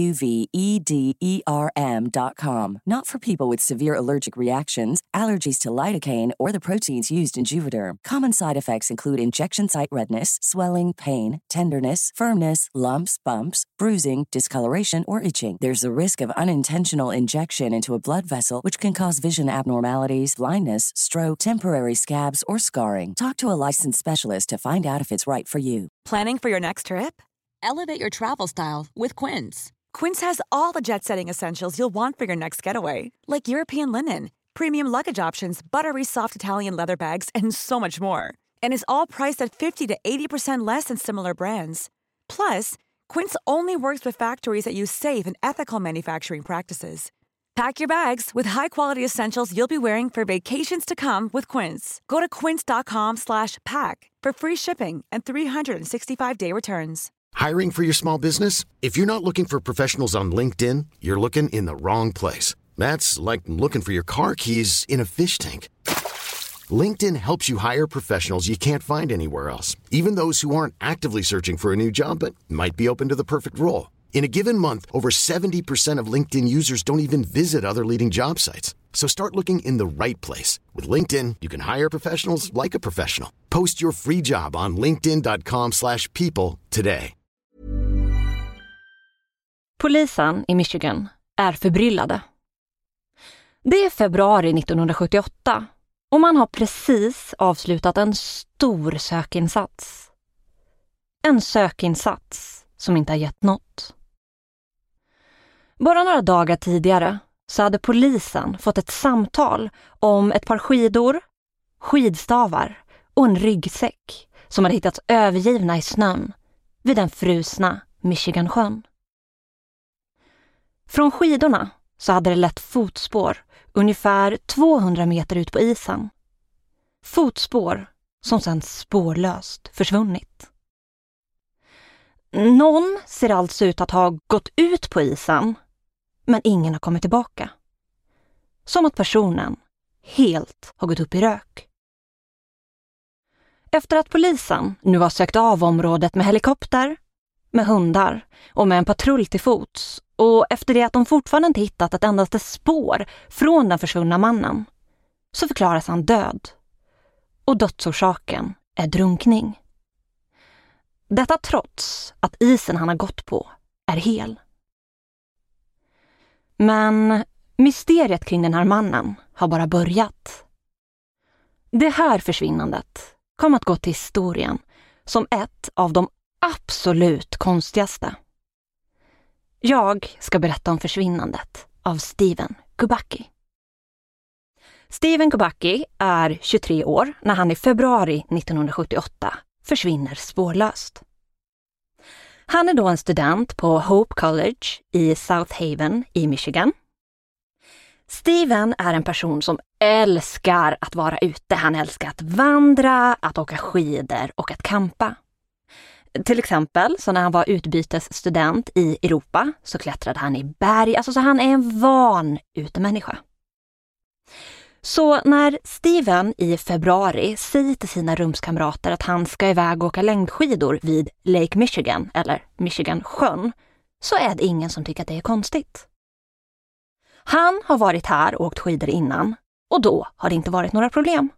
Juvederm.com. Not for people with severe allergic reactions, allergies to lidocaine, or the proteins used in Juvederm. Common side effects include injection site redness, swelling, pain, tenderness, firmness, lumps, bumps, bruising, discoloration, or itching. There's a risk of unintentional injection into a blood vessel, which can cause vision abnormalities, blindness, stroke, temporary scabs, or scarring. Talk to a licensed specialist to find out if it's right for you. Planning for your next trip? Elevate your travel style with Quince. Quince has all the jet-setting essentials you'll want for your next getaway, like European linen, premium luggage options, buttery soft Italian leather bags, and so much more. And is all priced at 50 to 80% less than similar brands. Plus, Quince only works with factories that use safe and ethical manufacturing practices. Pack your bags with high-quality essentials you'll be wearing for vacations to come with Quince. Go to quince.com/pack for free shipping and 365-day returns. Hiring for your small business? If you're not looking for professionals on LinkedIn, you're looking in the wrong place. That's like looking for your car keys in a fish tank. LinkedIn helps you hire professionals you can't find anywhere else, even those who aren't actively searching for a new job but might be open to the perfect role. In a given month, over 70% of LinkedIn users don't even visit other leading job sites. So start looking in the right place. With LinkedIn, you can hire professionals like a professional. Post your free job on linkedin.com/people today. Polisen i Michigan är förbryllade. Det är februari 1978 och man har precis avslutat en stor sökinsats. En sökinsats som inte har gett något. Bara några dagar tidigare så hade polisen fått ett samtal om ett par skidor, skidstavar och en ryggsäck som hade hittats övergivna i snön vid den frusna Michigansjön. Från skidorna så hade det lett fotspår ungefär 200 meter ut på isen. Fotspår som sedan spårlöst försvunnit. Någon ser alltså ut att ha gått ut på isen, men ingen har kommit tillbaka. Som att personen helt har gått upp i rök. Efter att polisen nu har sökt av området med helikopter, med hundar och med en patrull till fots, och efter det att de fortfarande inte hittat ett endaste spår från den försvunna mannen, så förklaras han död. Och dödsorsaken är drunkning. Detta trots att isen han har gått på är hel. Men mysteriet kring den här mannen har bara börjat. Det här försvinnandet kom att gå till historien som ett av de absolut konstigaste. Jag ska berätta om försvinnandet av Steven Kubacki. Steven Kubacki är 23 år när han i februari 1978 försvinner spårlöst. Han är då en student på Hope College i South Haven i Michigan. Steven är en person som älskar att vara ute. Han älskar att vandra, att åka skidor och att campa. Till exempel så när han var utbytesstudent i Europa så klättrade han i berg. Alltså så han är en van utemänniska. Så när Steven i februari säger till sina rumskamrater att han ska iväg och åka längdskidor vid Lake Michigan eller Michigansjön, så är det ingen som tycker att det är konstigt. Han har varit här och åkt skidor innan och då har det inte varit några problem.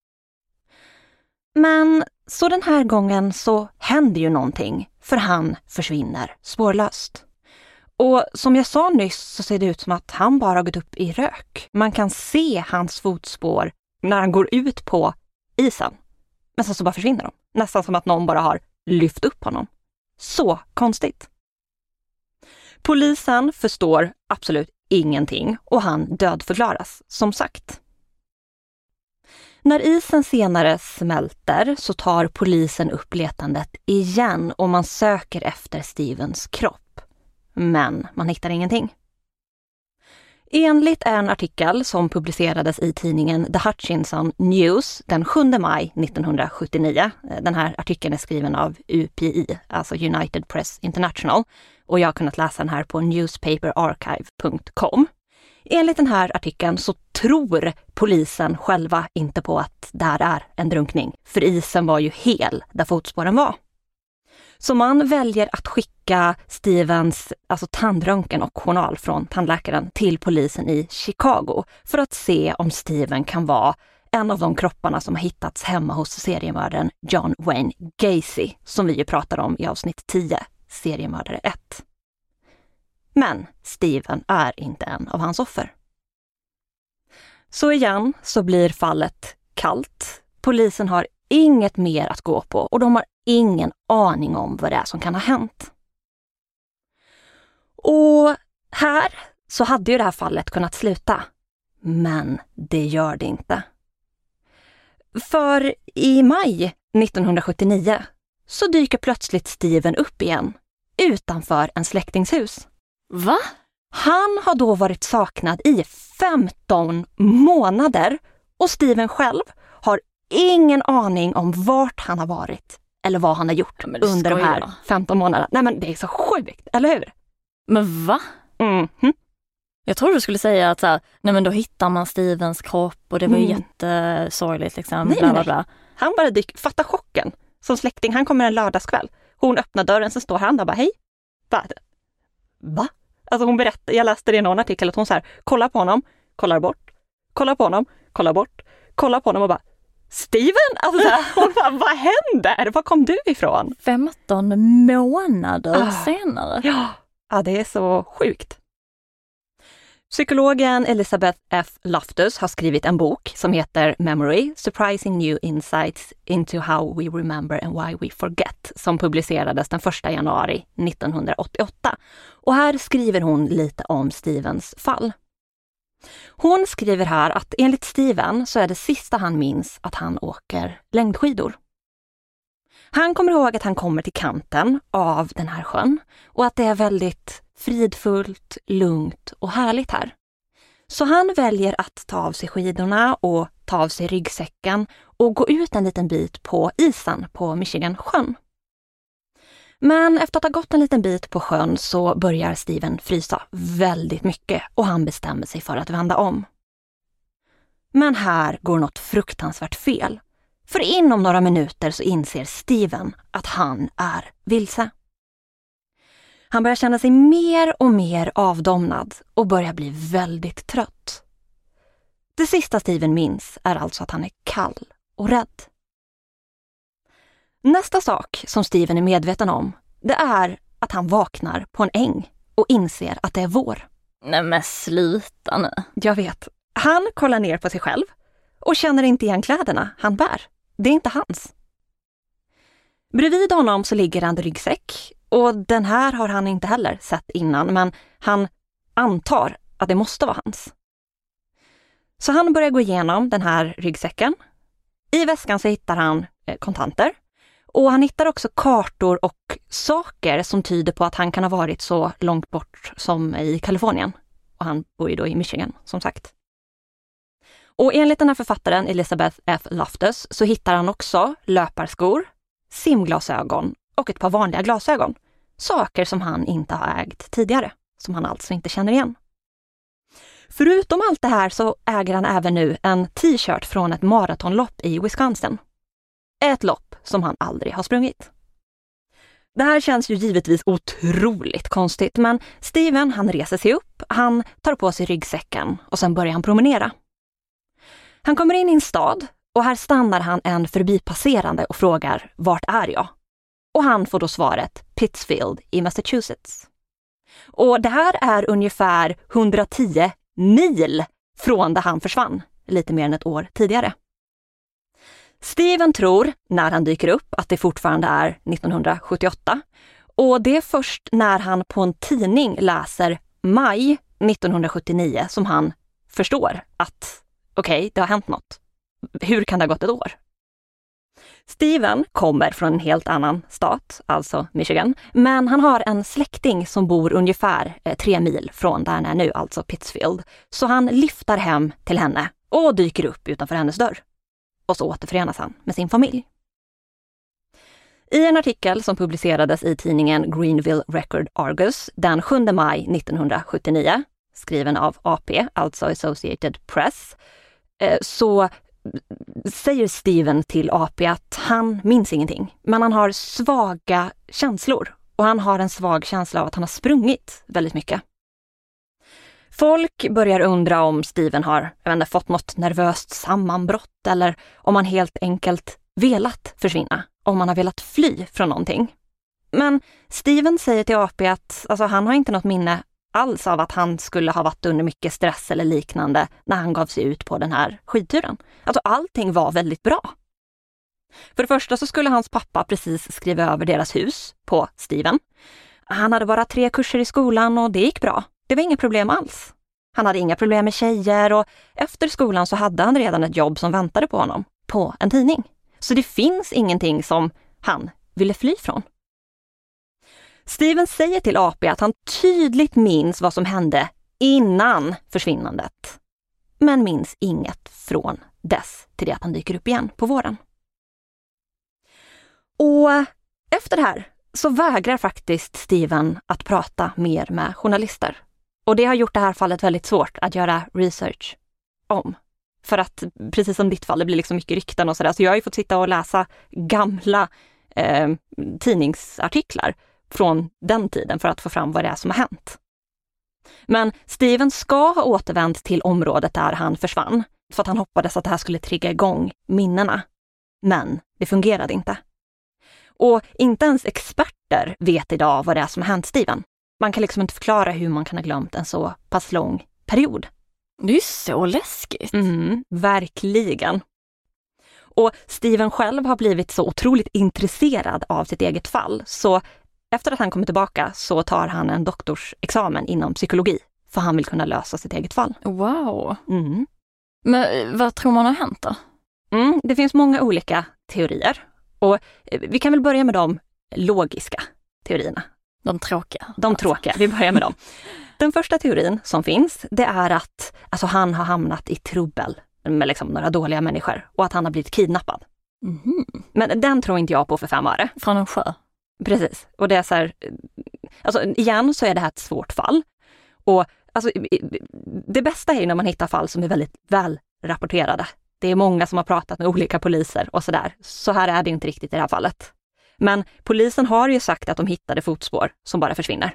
Men så den här gången så händer ju någonting, för han försvinner spårlöst. Och som jag sa nyss så ser det ut som att han bara gått upp i rök. Man kan se hans fotspår när han går ut på isen. Men sen så bara försvinner de. Nästan som att någon bara har lyft upp honom. Så konstigt. Polisen förstår absolut ingenting och han dödförklaras, som sagt. När isen senare smälter så tar polisen upp letandet igen och man söker efter Stevens kropp. Men man hittar ingenting. Enligt en artikel som publicerades i tidningen The Hutchinson News den 7 maj 1979, den här artikeln är skriven av UPI, alltså United Press International, och jag har kunnat läsa den här på newspaperarchive.com. Enligt den här artikeln så tror polisen själva inte på att det här är en drunkning, för isen var ju hel där fotspåren var. Så man väljer att skicka Stevens tandröntgen och journal från tandläkaren till polisen i Chicago för att se om Steven kan vara en av de kropparna som har hittats hemma hos seriemördaren John Wayne Gacy, som vi ju pratade om i avsnitt 10, seriemördare 1. Men Steven är inte en av hans offer. Så igen så blir fallet kallt. Polisen har inget mer att gå på och de har ingen aning om vad det är som kan ha hänt. Och här så hade ju det här fallet kunnat sluta. Men det gör det inte. För i maj 1979 så dyker plötsligt Steven upp igen utanför en släktingshus. Va? Han har då varit saknad i 15 månader och Steven själv har ingen aning om vart han har varit eller vad han har gjort under de här 15 månaderna. Nej men det är så sjukt, eller hur? Men va? Mm-hmm. Jag tror du skulle säga att nej men då hittar man Stevens kropp och det var ju jättesorgligt liksom. Nej, bla, bla, bla. Han bara fatta chocken. Som släkting, han kommer en lördagskväll. Hon öppnar dörren, så står han där och bara, hej. Va? Alltså hon berättar, jag läste det i någon artikel att hon så här, kollar på honom, kollar bort, kollar på honom, kollar bort, kollar på honom och bara, Steven? Alltså så här, hon bara, vad händer? Var kom du ifrån? 15 månader senare. Ja, det är så sjukt. Psykologen Elizabeth F. Loftus har skrivit en bok som heter Memory, Surprising New Insights into How We Remember and Why We Forget, som publicerades den 1 januari 1988. Och här skriver hon lite om Stevens fall. Hon skriver här att enligt Steven så är det sista han minns att han åker längdskidor. Han kommer ihåg att han kommer till kanten av den här sjön och att det är väldigt fridfullt, lugnt och härligt här. Så han väljer att ta av sig skidorna och ta av sig ryggsäcken och gå ut en liten bit på isen på Michigan-sjön. Men efter att ha gått en liten bit på sjön så börjar Steven frysa väldigt mycket och han bestämmer sig för att vända om. Men här går något fruktansvärt fel. För inom några minuter så inser Steven att han är vilse. Han börjar känna sig mer och mer avdomnad och börjar bli väldigt trött. Det sista Steven minns är alltså att han är kall och rädd. Nästa sak som Steven är medveten om, det är att han vaknar på en äng och inser att det är vår. Nej men sluta nu. Jag vet. Han kollar ner på sig själv och känner inte igen kläderna han bär. Det är inte hans. Bredvid honom så ligger en ryggsäck och den här har han inte heller sett innan, men han antar att det måste vara hans. Så han börjar gå igenom den här ryggsäcken. I väskan så hittar han kontanter och han hittar också kartor och saker som tyder på att han kan ha varit så långt bort som i Kalifornien. Och han bor ju då i Michigan, som sagt. Och enligt den här författaren Elizabeth F. Loftus så hittar han också löparskor, simglasögon och ett par vanliga glasögon. Saker som han inte har ägt tidigare, som han alltså inte känner igen. Förutom allt det här så äger han även nu en t-shirt från ett maratonlopp i Wisconsin. Ett lopp som han aldrig har sprungit. Det här känns ju givetvis otroligt konstigt, men Steven han reser sig upp, han tar på sig ryggsäcken och sen börjar han promenera. Han kommer in i en stad och här stannar han en förbipasserande och frågar, vart är jag? Och han får då svaret Pittsfield i Massachusetts. Och det här är ungefär 110 mil från där han försvann, lite mer än ett år tidigare. Steven tror, när han dyker upp, att det fortfarande är 1978. Och det är först när han på en tidning läser maj 1979 som han förstår att okej, det har hänt något. hur kan det ha gått ett år? Steven kommer från en helt annan stat, alltså Michigan, men han har en släkting som bor ungefär 3 mil från där han är nu, alltså Pittsfield. Så han lyfter hem till henne och dyker upp utanför hennes dörr. Och så återförenas han med sin familj. I en artikel som publicerades i tidningen Greenville Record Argus den 7 maj 1979, skriven av AP, alltså Associated Press, så säger Steven till AP att han minns ingenting, men han har svaga känslor och han har en svag känsla av att han har sprungit väldigt mycket. Folk börjar undra om Steven har fått något nervöst sammanbrott eller om han helt enkelt velat försvinna, om han har velat fly från någonting. Men Steven säger till AP att han har inte något minne alls av att han skulle ha varit under mycket stress eller liknande när han gav sig ut på den här skidturen. Allting var väldigt bra. För det första så skulle hans pappa precis skriva över deras hus på Steven. Han hade bara 3 kurser i skolan och det gick bra. Det var inga problem alls. Han hade inga problem med tjejer och efter skolan så hade han redan ett jobb som väntade på honom på en tidning. Så det finns ingenting som han ville fly från. Steven säger till AP att han tydligt minns vad som hände innan försvinnandet. Men minns inget från dess till det att han dyker upp igen på våren. Och efter det här så vägrar faktiskt Steven att prata mer med journalister. Och det har gjort det här fallet väldigt svårt att göra research om. För att precis som ditt fall, det blir liksom mycket rykten och sådär. Så jag har ju fått sitta och läsa gamla tidningsartiklar från den tiden för att få fram vad det är som har hänt. Men Steven ska ha återvänt till området där han försvann för att han hoppades att det här skulle trigga igång minnena. Men det fungerade inte. Och inte ens experter vet idag vad det är som har hänt Steven. Man kan liksom inte förklara hur man kan ha glömt en så pass lång period. Det är ju så läskigt. Verkligen. Och Steven själv har blivit så otroligt intresserad av sitt eget fall. Så efter att han kommer tillbaka så tar han en doktorsexamen inom psykologi. För han vill kunna lösa sitt eget fall. Wow. Men vad tror man har hänt då? Det finns många olika teorier. Och vi kan väl börja med de logiska teorierna. De tråkiga. Vi börjar med dem. Den första teorin som finns, det är att han har hamnat i trubbel med liksom några dåliga människor och att han har blivit kidnappad. Men den tror inte jag på för 5 öre. Från en sjö. Precis. Och det är så här, igen så är det här ett svårt fall. Och det bästa är ju när man hittar fall som är väldigt väl rapporterade. Det är många som har pratat med olika poliser och sådär. Så här är det inte riktigt i det här fallet. Men polisen har ju sagt att de hittade fotspår som bara försvinner.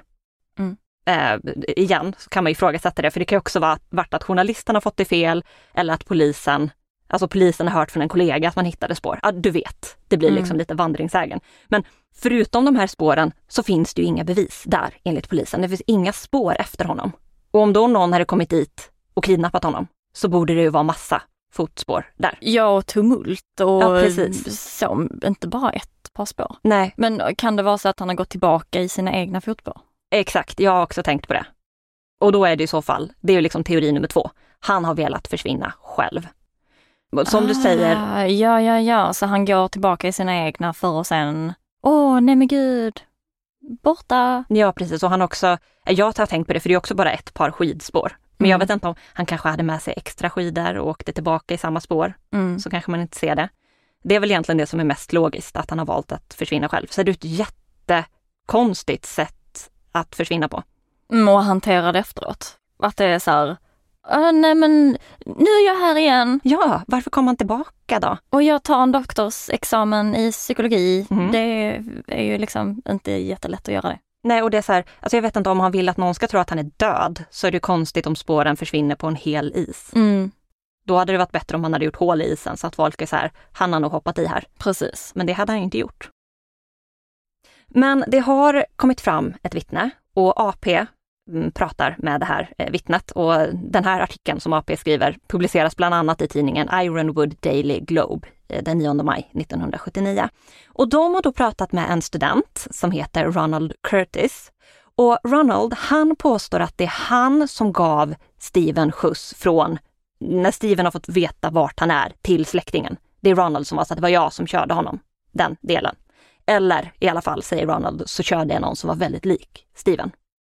Igen så kan man ju ifrågasätta det, för det kan ju också vara att journalisterna har fått det fel eller att polisen har hört från en kollega att man hittade spår. Ja, du vet, det blir liksom lite vandringssägen. Men förutom de här spåren så finns det ju inga bevis där enligt polisen. Det finns inga spår efter honom. Och om då någon hade kommit dit och kidnappat honom så borde det ju vara massa fotspår där. Ja, och tumult och precis. Så, inte bara ett par spår. Nej. Men kan det vara så att han har gått tillbaka i sina egna fotspår? Exakt, jag har också tänkt på det. Och då är det i så fall, det är ju liksom teori nummer 2. Han har velat försvinna själv. Som du säger. Ja, så han går tillbaka i sina egna för och sen, nej men gud, borta. Ja, precis. Och han också, jag har tänkt på det för det är också bara ett par skidspår. Men jag vet inte om han kanske hade med sig extra skidor och åkte tillbaka i samma spår. Så kanske man inte ser det. Det är väl egentligen det som är mest logiskt, att han har valt att försvinna själv. Så det är ett jättekonstigt sätt att försvinna på. Och hantera det efteråt. Att det är så här, nej men nu är jag här igen. Ja, varför kommer han tillbaka då? Och jag tar en doktorsexamen i psykologi. Det är ju liksom inte jättelätt att göra det. Nej, och det är så här, jag vet inte om han vill att någon ska tro att han är död, så är det konstigt om spåren försvinner på en hel is. Då hade det varit bättre om han hade gjort hål i isen så att folk är så här, han har nog hoppat i här. Precis. Men det hade han inte gjort. Men det har kommit fram ett vittne och AP pratar med det här vittnet, och den här artikeln som AP skriver publiceras bland annat i tidningen Ironwood Daily Globe den 9 maj 1979. Och de har då pratat med en student som heter Ronald Curtis. Och Ronald, han påstår att det är han som gav Steven skjuts från när Steven har fått veta vart han är till släktingen. Det är Ronald som var så att det var jag som körde honom, den delen. Eller i alla fall, säger Ronald, så körde jag någon som var väldigt lik Steven.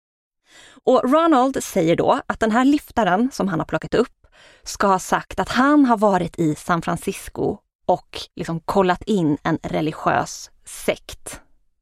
Och Ronald säger då att den här liftaren som han har plockat upp ska ha sagt att han har varit i San Francisco och liksom kollat in en religiös sekt.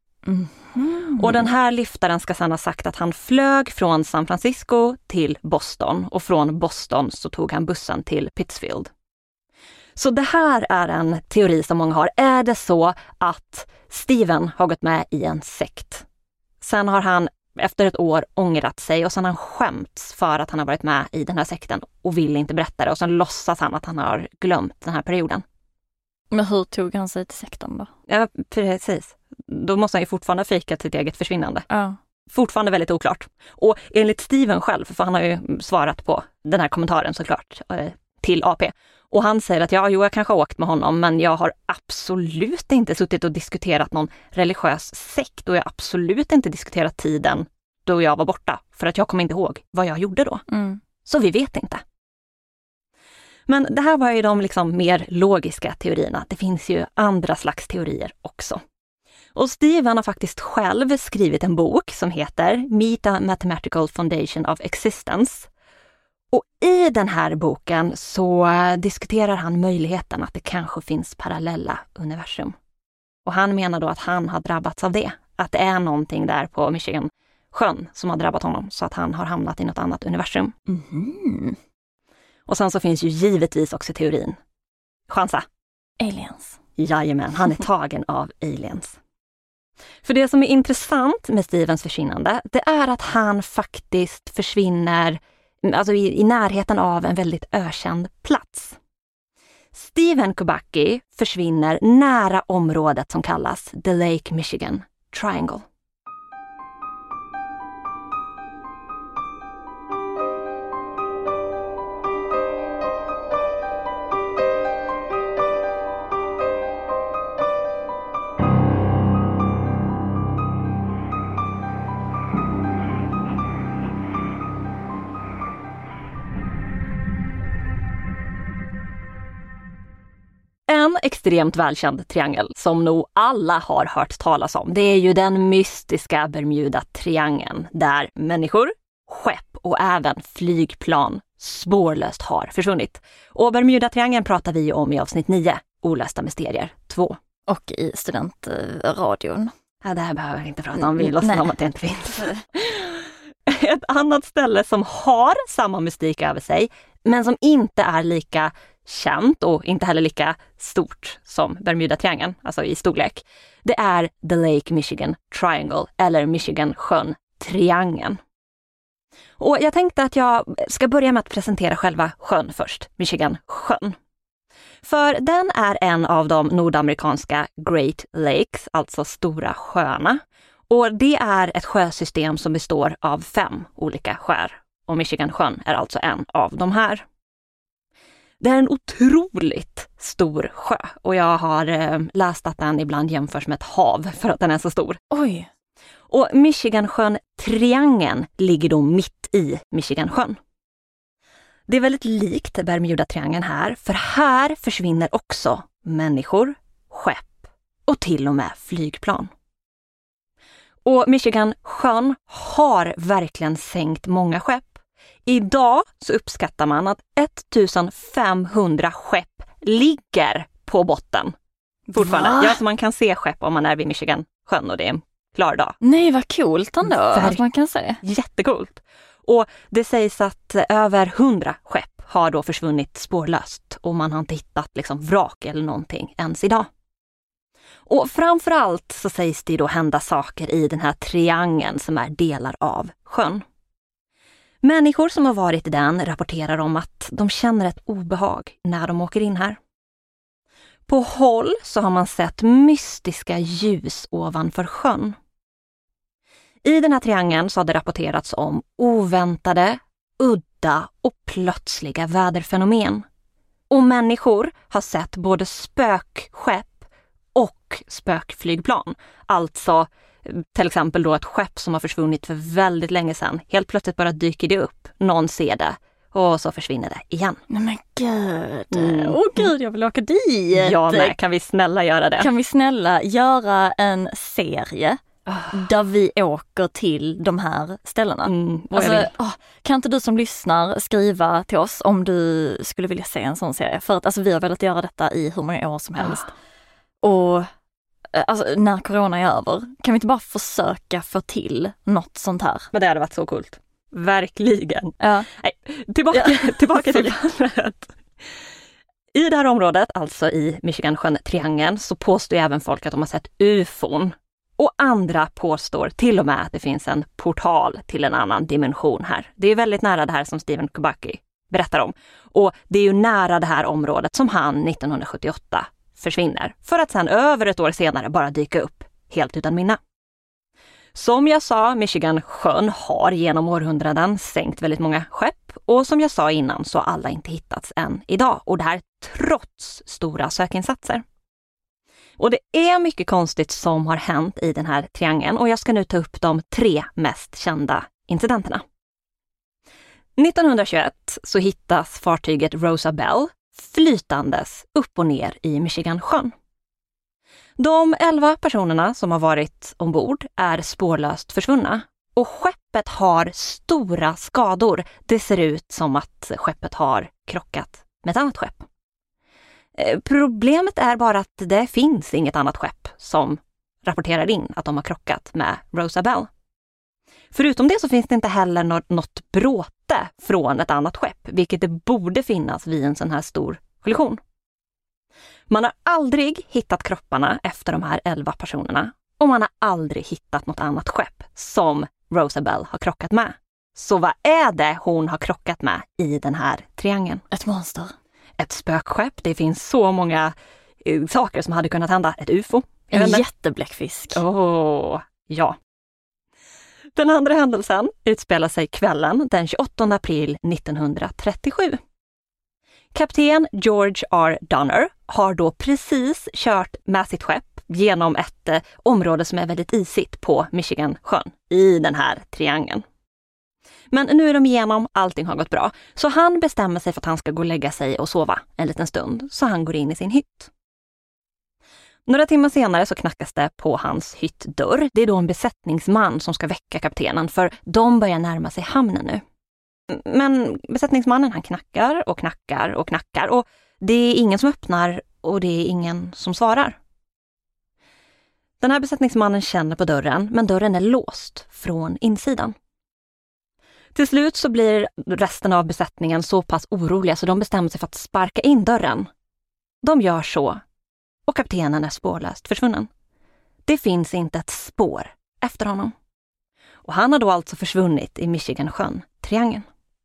Och den här liftaren ska sedan ha sagt att han flög från San Francisco till Boston och från Boston så tog han bussen till Pittsfield. Så det här är en teori som många har. Är det så att Steven har gått med i en sekt? Sen har han efter ett år ångrat sig och sen har han skämts för att han har varit med i den här sekten och vill inte berätta det. Och sen låtsas han att han har glömt den här perioden. Men hur tog han sig till sekten då? Ja, precis. Då måste han ju fortfarande fejka sitt eget försvinnande. Ja. Fortfarande väldigt oklart. Och enligt Steven själv, för han har ju svarat på den här kommentaren såklart till AP. Och han säger att jag kanske har åkt med honom, men jag har absolut inte suttit och diskuterat någon religiös sekt och jag har absolut inte diskuterat tiden då jag var borta. För att jag kommer inte ihåg vad jag gjorde då. Så vi vet inte. Men det här var ju de liksom mer logiska teorierna. Det finns ju andra slags teorier också. Och Steven har faktiskt själv skrivit en bok som heter Meta Mathematical Foundation of Existence. Och i den här boken så diskuterar han möjligheten att det kanske finns parallella universum. Och han menar då att han har drabbats av det. Att det är någonting där på Michigan-sjön som har drabbat honom så att han har hamnat i något annat universum. Och sen så finns ju givetvis också teorin. Chansa. Aliens. Jajamän, han är tagen av aliens. För det som är intressant med Stevens försvinnande, det är att han faktiskt försvinner alltså i närheten av en väldigt ökänd plats. Steven Kubacki försvinner nära området som kallas The Lake Michigan Triangle. En extremt välkänd triangel som nog alla har hört talas om, det är ju den mystiska Bermuda-triangeln där människor, skepp och även flygplan spårlöst har försvunnit. Och Bermuda-triangeln pratar vi om i avsnitt 9, Olösta mysterier 2. Och i studentradion. Ja, det här behöver jag inte prata om, vi låtsas om att det inte finns. Ett annat ställe som har samma mystik över sig, men som inte är lika känt och inte heller lika stort som Bermuda-triangeln, alltså i storlek, det är The Lake Michigan Triangle eller Michigan-sjön-triangeln. Och jag tänkte att jag ska börja med att presentera själva sjön först, Michigan-sjön. För den är en av de nordamerikanska Great Lakes, alltså stora sjöarna. Och det är ett sjösystem som består av 5 olika sjöar. Och Michigan-sjön är alltså en av de här. Det är en otroligt stor sjö och jag har läst att den ibland jämförs med ett hav för att den är så stor. Oj! Och Michigan-sjön-triangeln ligger då mitt i Michigan-sjön. Det är väldigt likt Bermuda-triangeln här, för här försvinner också människor, skepp och till och med flygplan. Och Michigan-sjön har verkligen sänkt många skepp. Idag så uppskattar man att 1500 skepp ligger på botten. Fortfarande. Ja, så man kan se skepp om man är vid Michigan-sjön och det är en klar dag. Nej, vad coolt ändå att man kan se. Jättekult. Och det sägs att över 100 skepp har då försvunnit spårlöst och man har inte hittat liksom vrak eller någonting ens idag. Och framförallt så sägs det då hända saker i den här triangeln som är delar av sjön. Människor som har varit i den rapporterar om att de känner ett obehag när de åker in här. På håll så har man sett mystiska ljus ovanför sjön. I den här triangeln så har det rapporterats om oväntade, udda och plötsliga väderfenomen. Och människor har sett både spökskepp och spökflygplan. Alltså till exempel då ett skepp som har försvunnit för väldigt länge sedan. Helt plötsligt bara dyker det upp. Någon ser det och så försvinner det igen. Nej men gud, gud, jag vill åka dit. Ja, men kan vi snälla göra det? Kan vi snälla göra en serie där vi åker till de här ställena? Alltså, kan inte du som lyssnar skriva till oss om du skulle vilja se en sån serie? För att alltså, vi har velat göra detta i hur många år som helst. Och alltså, när corona är över, kan vi inte bara försöka få till något sånt här? Men det hade varit så coolt. Verkligen. Ja. Nej, tillbaka till fallet. I det här området, alltså i Michigan-sjön-triangeln, så påstår även folk att de har sett UFOn. Och andra påstår till och med att det finns en portal till en annan dimension här. Det är väldigt nära det här som Stephen Kubacki berättar om. Och det är ju nära det här området som han 1978 försvinner. För att sedan över ett år senare bara dyka upp helt utan minne. Som jag sa, Michigan-sjön har genom århundraden sänkt väldigt många skepp. Och som jag sa innan så har alla inte hittats än idag. Och det här trots stora sökinsatser. Och det är mycket konstigt som har hänt i den här triangeln. Och jag ska nu ta upp de 3 mest kända incidenterna. 1921 så hittas fartyget Rosabelle flytandes upp och ner i Michigan-sjön. De 11 personerna som har varit ombord är spårlöst försvunna och skeppet har stora skador. Det ser ut som att skeppet har krockat med ett annat skepp. Problemet är bara att det finns inget annat skepp som rapporterar in att de har krockat med Rosabelle. Förutom det så finns det inte heller något bråte från ett annat skepp, vilket det borde finnas vid en sån här stor kollision. Man har aldrig hittat kropparna efter de här 11 personerna och man har aldrig hittat något annat skepp som Rosabelle har krockat med. Så vad är det hon har krockat med i den här triangeln? Ett monster. Ett spökskepp. Det finns så många saker som hade kunnat hända. Ett UFO. En jättebläckfisk. Ja. Den andra händelsen utspelar sig kvällen den 28 april 1937. Kapten George R. Donner har då precis kört med sitt skepp genom ett område som är väldigt isigt på Michigan-sjön i den här triangeln. Men nu är de igenom, allting har gått bra. Så han bestämmer sig för att han ska gå och lägga sig och sova en liten stund. Så han går in i sin hytt. Några timmar senare så knackas det på hans hyttdörr. Det är då en besättningsman som ska väcka kaptenen för de börjar närma sig hamnen nu. Men besättningsmannen han knackar och knackar och knackar och det är ingen som öppnar och det är ingen som svarar. Den här besättningsmannen känner på dörren men dörren är låst från insidan. Till slut så blir resten av besättningen så pass oroliga så de bestämmer sig för att sparka in dörren. De gör så och kaptenen är spårlöst försvunnen. Det finns inte ett spår efter honom. Och han har då alltså försvunnit i Michigan-sjön-triangeln.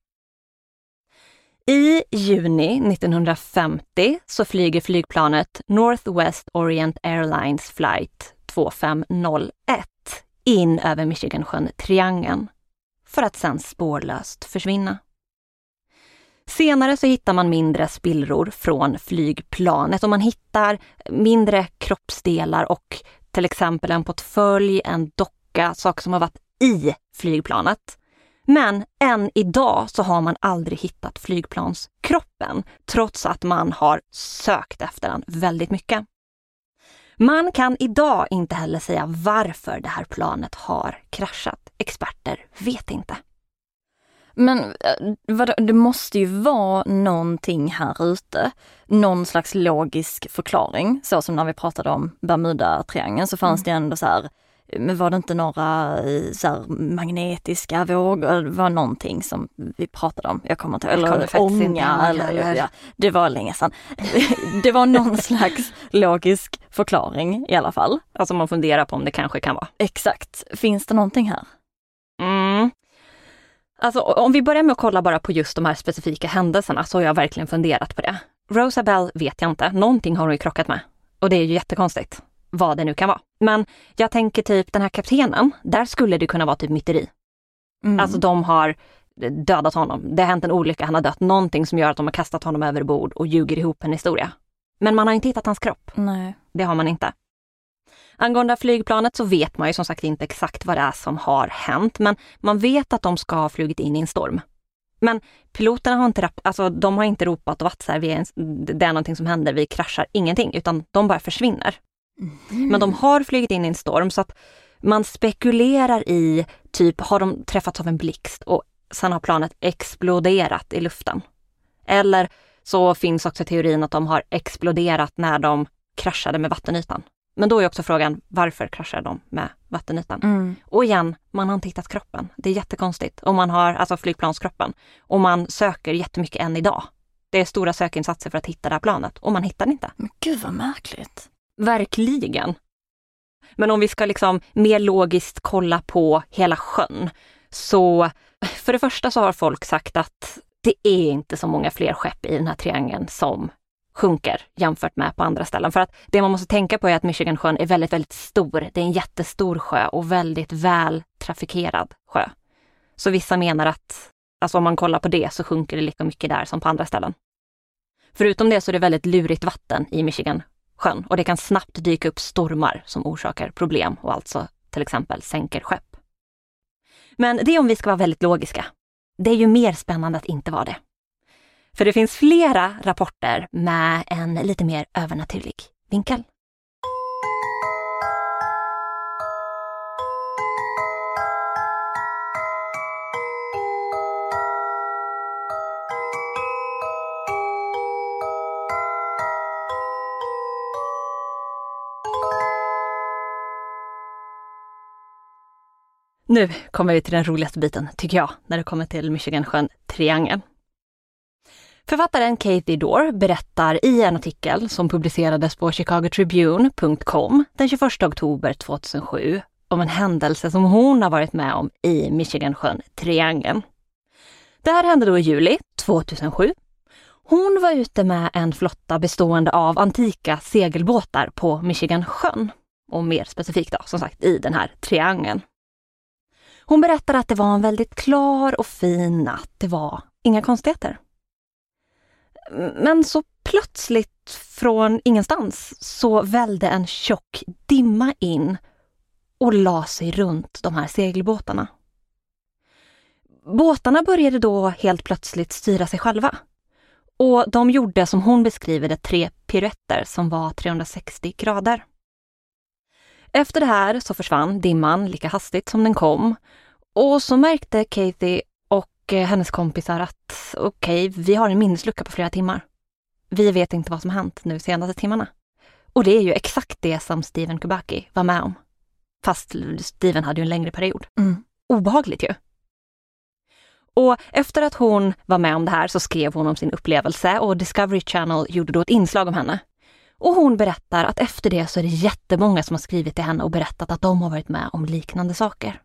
I juni 1950 så flyger flygplanet Northwest Orient Airlines Flight 2501 in över Michigan-sjön-triangeln för att sedan spårlöst försvinna. Senare så hittar man mindre spillror från flygplanet och man hittar mindre kroppsdelar och till exempel en portfölj, en docka, saker som har varit i flygplanet. Men än idag så har man aldrig hittat flygplanskroppen trots att man har sökt efter den väldigt mycket. Man kan idag inte heller säga varför det här planet har kraschat. Experter vet inte. Men det måste ju vara någonting här ute. Någon slags logisk förklaring. Så som när vi pratade om Bermuda-triangeln så fanns det ändå så här. Men var det inte några så här, magnetiska vågor? Det var någonting som vi pratade om. Jag kommer inte ihåg. Eller ånga. Eller, det var länge sedan. Det var någon slags logisk förklaring i alla fall. Alltså man funderar på om det kanske kan vara. Exakt. Finns det någonting här? Alltså om vi börjar med att kolla bara på just de här specifika händelserna så har jag verkligen funderat på det. Rosabelle vet jag inte. Någonting har hon ju krockat med. Och det är ju jättekonstigt. Vad det nu kan vara. Men jag tänker typ den här kaptenen, där skulle det kunna vara typ myteri. Alltså de har dödat honom. Det har hänt en olycka, han har dött. Någonting som gör att de har kastat honom över bord och ljuger ihop en historia. Men man har inte hittat hans kropp. Nej. Det har man inte. Angående flygplanet så vet man ju som sagt inte exakt vad det är som har hänt. Men man vet att de ska ha flugit in i en storm. Men piloterna har de har inte ropat och varit så här, det är någonting som händer, vi kraschar, ingenting, utan de bara försvinner. Men de har flugit in i en storm, så att man spekulerar i typ, har de träffats av en blixt och sen har planet exploderat i luften? Eller så finns också teorin att de har exploderat när de kraschade med vattenytan. Men då är också frågan, varför kraschade de med vattenytan? Och igen, man har inte hittat kroppen. Det är jättekonstigt. Och man har alltså flygplanskroppen. Och man söker jättemycket än idag. Det är stora sökinsatser för att hitta det här planet. Och man hittar det inte. Men gud vad märkligt. Verkligen. Men om vi ska liksom mer logiskt kolla på hela sjön. Så för det första så har folk sagt att det är inte så många fler skepp i den här triangeln som sjunker jämfört med på andra ställen. För att det man måste tänka på är att Michigansjön är väldigt, väldigt stor. Det är en jättestor sjö och väldigt väl trafikerad sjö. Så vissa menar att alltså om man kollar på det så sjunker det lika mycket där som på andra ställen. Förutom det så är det väldigt lurigt vatten i Michigansjön och det kan snabbt dyka upp stormar som orsakar problem och alltså till exempel sänker skepp. Men det är om vi ska vara väldigt logiska. Det är ju mer spännande att inte vara det. För det finns flera rapporter med en lite mer övernaturlig vinkel. Nu kommer vi till den roligaste biten, tycker jag, när det kommer till Michigansjön-triangeln. Författaren Kathy Dorr berättar i en artikel som publicerades på chicagotribune.com den 21 oktober 2007 om en händelse som hon har varit med om i Michigansjön-triangeln. Det här hände då i juli 2007. Hon var ute med en flotta bestående av antika segelbåtar på Michigansjön och mer specifikt då, som sagt, i den här triangeln. Hon berättar att det var en väldigt klar och fin natt. Det var inga konstigheter. Men så plötsligt från ingenstans så välde en tjock dimma in och la sig runt de här segelbåtarna. Båtarna började då helt plötsligt styra sig själva. Och de gjorde, som hon beskriver det, 3 piruetter som var 360 grader. Efter det här så försvann dimman lika hastigt som den kom. Och så märkte Kathy och hennes kompisar att okej, vi har en minneslucka på flera timmar. Vi vet inte vad som hänt nu senaste timmarna. Och det är ju exakt det som Stephen Kubacki var med om. Fast Stephen hade ju en längre period. Obehagligt ju. Och efter att hon var med om det här så skrev hon om sin upplevelse och Discovery Channel gjorde då ett inslag om henne. Och hon berättar att efter det så är det jättemånga som har skrivit till henne och berättat att de har varit med om liknande saker.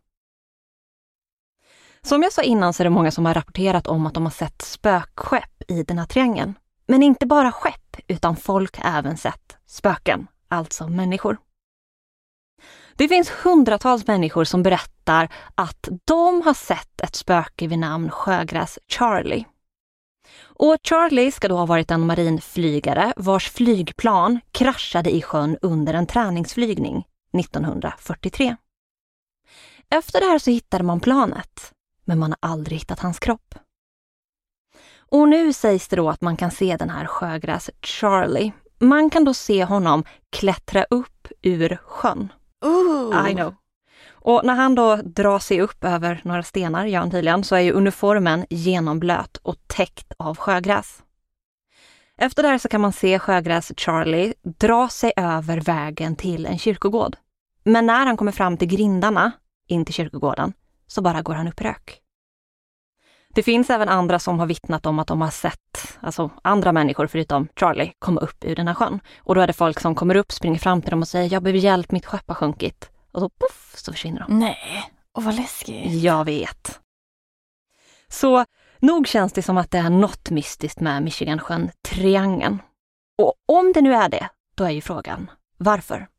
Som jag sa innan så är det många som har rapporterat om att de har sett spökskepp i den här triangeln. Men inte bara skepp, utan folk har även sett spöken, alltså människor. Det finns hundratals människor som berättar att de har sett ett spöke vid namn Sjögräs Charlie. Och Charlie ska då ha varit en marinflygare vars flygplan kraschade i sjön under en träningsflygning 1943. Efter det här så hittade man planet, men man har aldrig hittat hans kropp. Och nu sägs det då att man kan se den här Sjögräs Charlie. Man kan då se honom klättra upp ur sjön. I know. Och när han då drar sig upp över några stenar, Jan tydligen, så är ju uniformen genomblöt och täckt av sjögräs. Efter det här så kan man se Sjögräs Charlie dra sig över vägen till en kyrkogård. Men när han kommer fram till grindarna in till kyrkogården så bara går han upp rök. Det finns även andra som har vittnat om att de har sett, alltså andra människor förutom Charlie, komma upp ur den här sjön. Och då är det folk som kommer upp, springer fram till dem och säger jag behöver hjälp, mitt skepp har sjunkit. Och så puff, så försvinner de. Nej, och vad läskigt. Jag vet. Så nog känns det som att det är något mystiskt med Michigansjön-triangeln. Och om det nu är det, då är ju frågan, varför?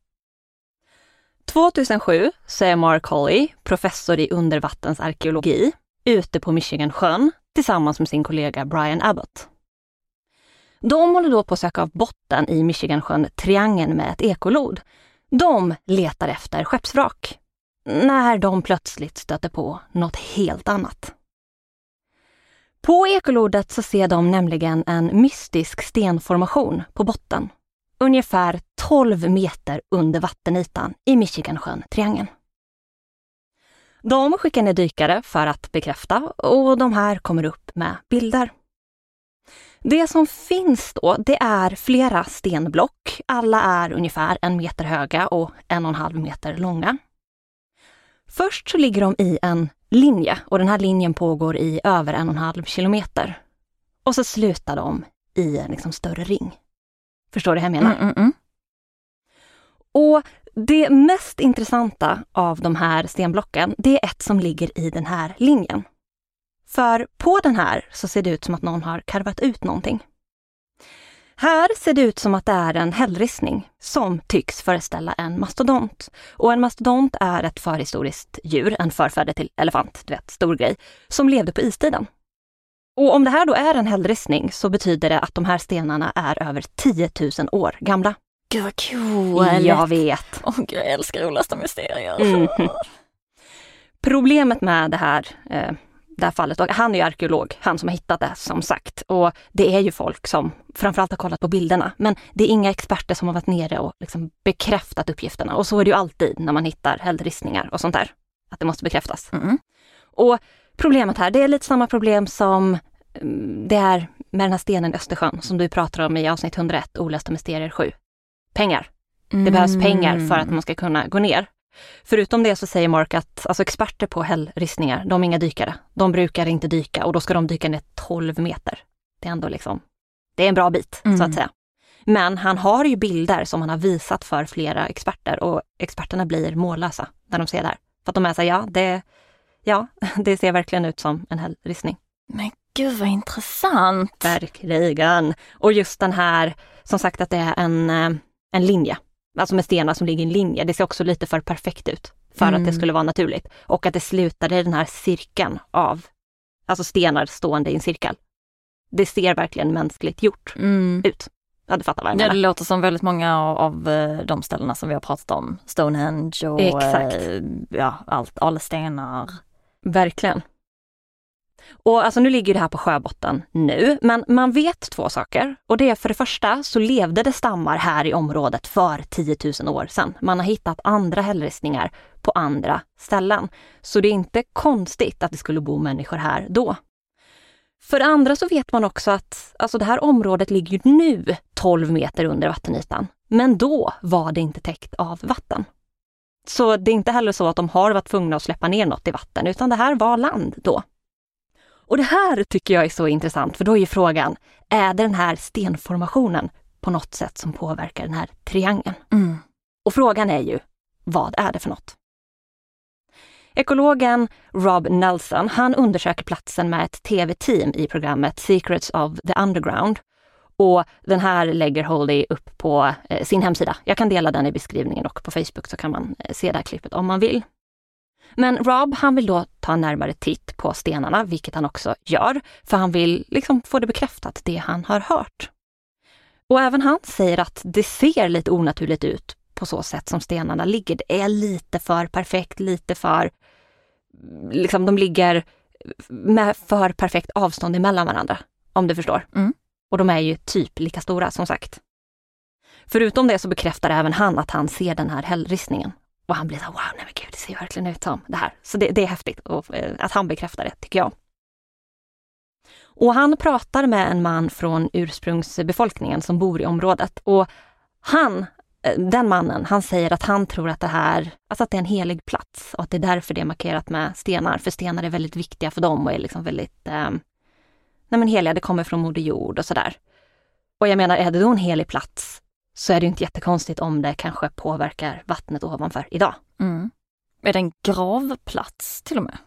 2007 så är Mark Holley, professor i undervattensarkeologi, ute på Michigansjön tillsammans med sin kollega Brian Abbott. De håller då på att söka av botten i Michigansjön-triangeln med ett ekolod. De letar efter skeppsvrak när de plötsligt stöter på något helt annat. På ekolodet så ser de nämligen en mystisk stenformation på botten. Ungefär 12 meter under vattenytan i Michigansjön-triangeln. De skickar ner dykare för att bekräfta och de här kommer upp med bilder. Det som finns då, det är flera stenblock. Alla är ungefär 1 meter höga och 1,5 meter långa. Först så ligger de i en linje och den här linjen pågår i över 1,5 kilometer. Och så slutar de i en liksom större ring. Förstår du vad jag menar? Och det mest intressanta av de här stenblocken, det är ett som ligger i den här linjen. För på den här så ser det ut som att någon har karvat ut någonting. Här ser det ut som att det är en hällristning som tycks föreställa en mastodont. Och en mastodont är ett förhistoriskt djur, en förfäder till elefant, du vet, stor grej, som levde på istiden. Och om det här då är en hällristning så betyder det att de här stenarna är över 10 000 år gamla. Gud vad cool. Jag vet. Gud, jag älskar olösta mysterier. Problemet med det här fallet, och han är ju arkeolog, han som har hittat det som sagt. Och det är ju folk som framförallt har kollat på bilderna. Men det är inga experter som har varit nere och liksom bekräftat uppgifterna. Och så är det ju alltid när man hittar hällristningar och sånt där. Att det måste bekräftas. Och problemet här, det är lite samma problem som det är med den här stenen i Östersjön som du pratar om i avsnitt 101, olösta mysterier 7. Pengar. Det behövs pengar för att man ska kunna gå ner. Förutom det så säger Mark att alltså experter på hällristningar, de är inga dykare. De brukar inte dyka och då ska de dyka ner 12 meter. Det är ändå liksom, det är en bra bit så att säga. Men han har ju bilder som han har visat för flera experter och experterna blir mållösa när de ser det här. För att de är så här, det ser verkligen ut som en hällristning. Men gud vad intressant. Verkligen. Och just den här, som sagt att det är en linje. Alltså med stenar som ligger i en linje. Det ser också lite för perfekt ut för att det skulle vara naturligt. Och att det slutade i den här cirkeln av, alltså stenar stående i en cirkel. Det ser verkligen mänskligt gjort ut. Ja, du fattar vad jag menar. Det låter som väldigt många av de ställena som vi har pratat om. Stonehenge och alla stenar. Verkligen. Och alltså nu ligger det här på sjöbotten nu, men man vet 2 saker. Och det är för det första så levde det stammar här i området för 10 000 år sedan. Man har hittat andra hällristningar på andra ställen. Så det är inte konstigt att det skulle bo människor här då. För det andra så vet man också att alltså det här området ligger ju nu 12 meter under vattenytan. Men då var det inte täckt av vatten. Så det är inte heller så att de har varit tvungna att släppa ner något i vatten, utan det här var land då. Och det här tycker jag är så intressant, för då är ju frågan, är det den här stenformationen på något sätt som påverkar den här triangeln? Och frågan är ju, vad är det för något? Ekologen Rob Nelson, han undersöker platsen med ett tv-team i programmet Secrets of the Underground. Och den här lägger Holdy upp på sin hemsida. Jag kan dela den i beskrivningen och på Facebook så kan man se det här klippet om man vill. Men Rob, han vill då ta en närmare titt på stenarna, vilket han också gör. För han vill liksom få det bekräftat, det han har hört. Och även han säger att det ser lite onaturligt ut på så sätt som stenarna ligger. Det är lite för perfekt, lite för... liksom de ligger med för perfekt avstånd emellan varandra, om du förstår. Och de är ju typ lika stora som sagt. Förutom det så bekräftar även han att han ser den här hällristningen. Och han blir så wow, nej men gud, det ser verkligen ut som det här. Så det är häftigt och, att han bekräftar det, tycker jag. Och han pratar med en man från ursprungsbefolkningen som bor i området. Och den mannen, han säger att han tror att det här, alltså att det är en helig plats. Och att det är därför det är markerat med stenar. För stenar är väldigt viktiga för dem och är liksom väldigt heliga, det kommer från Moder Jord och sådär. Och jag menar, är det då en helig plats så är det inte jättekonstigt om det kanske påverkar vattnet ovanför idag. Är det en gravplats till och med?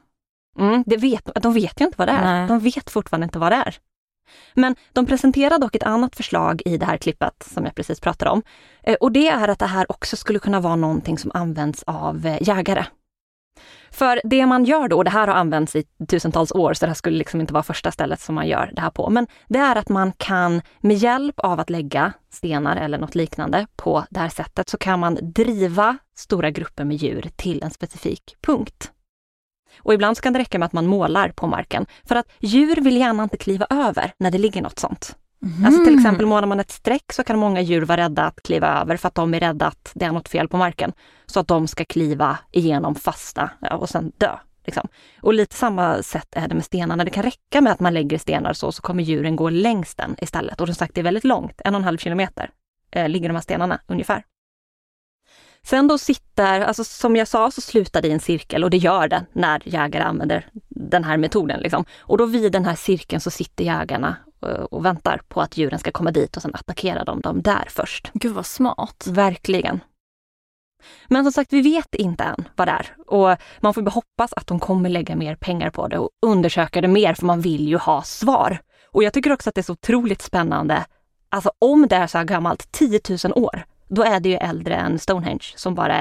De vet ju inte vad det är. Nej. De vet fortfarande inte vad det är. Men de presenterar dock ett annat förslag i det här klippet som jag precis pratade om. Och det är att det här också skulle kunna vara någonting som används av jägare. För det man gör då, och det här har använts i tusentals år så det här skulle liksom inte vara första stället som man gör det här på. Men det är att man kan med hjälp av att lägga stenar eller något liknande på det här sättet så kan man driva stora grupper med djur till en specifik punkt. Och ibland kan det räcka med att man målar på marken. För att djur vill gärna inte kliva över när det ligger något sånt. Alltså till exempel målar man ett streck så kan många djur vara rädda att kliva över för att de är rädda att det är något fel på marken. Så att de ska kliva igenom fasta och sen dö. Liksom. Och lite samma sätt är det med stenarna. Det kan räcka med att man lägger stenar så kommer djuren gå längs den istället. Och som sagt, det är väldigt långt, 1,5 kilometer ligger de här stenarna ungefär. Sen då sitter, alltså som jag sa så slutar det i en cirkel och det gör det när jägare använder den här metoden. Liksom. Och då vid den här cirkeln så sitter jägarna och väntar på att djuren ska komma dit och sen attackera dem där först. Gud vad smart. Verkligen. Men som sagt, vi vet inte än vad det är. Och man får bara hoppas att de kommer lägga mer pengar på det och undersöka det mer för man vill ju ha svar. Och jag tycker också att det är så otroligt spännande. Alltså om det är så här gammalt, 10 000 år, då är det ju äldre än Stonehenge som bara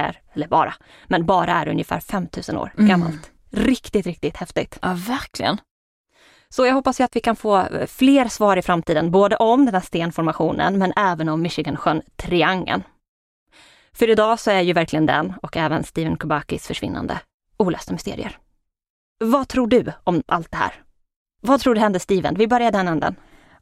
är ungefär 5 000 år gammalt. Riktigt, riktigt häftigt. Ja, verkligen. Så jag hoppas ju att vi kan få fler svar i framtiden, både om den här stenformationen men även om Michigansjön-triangeln. För idag så är ju verkligen den och även Stephen Kubakis försvinnande olösta mysterier. Vad tror du om allt det här? Vad tror du hände Steven? Vi börjar den änden.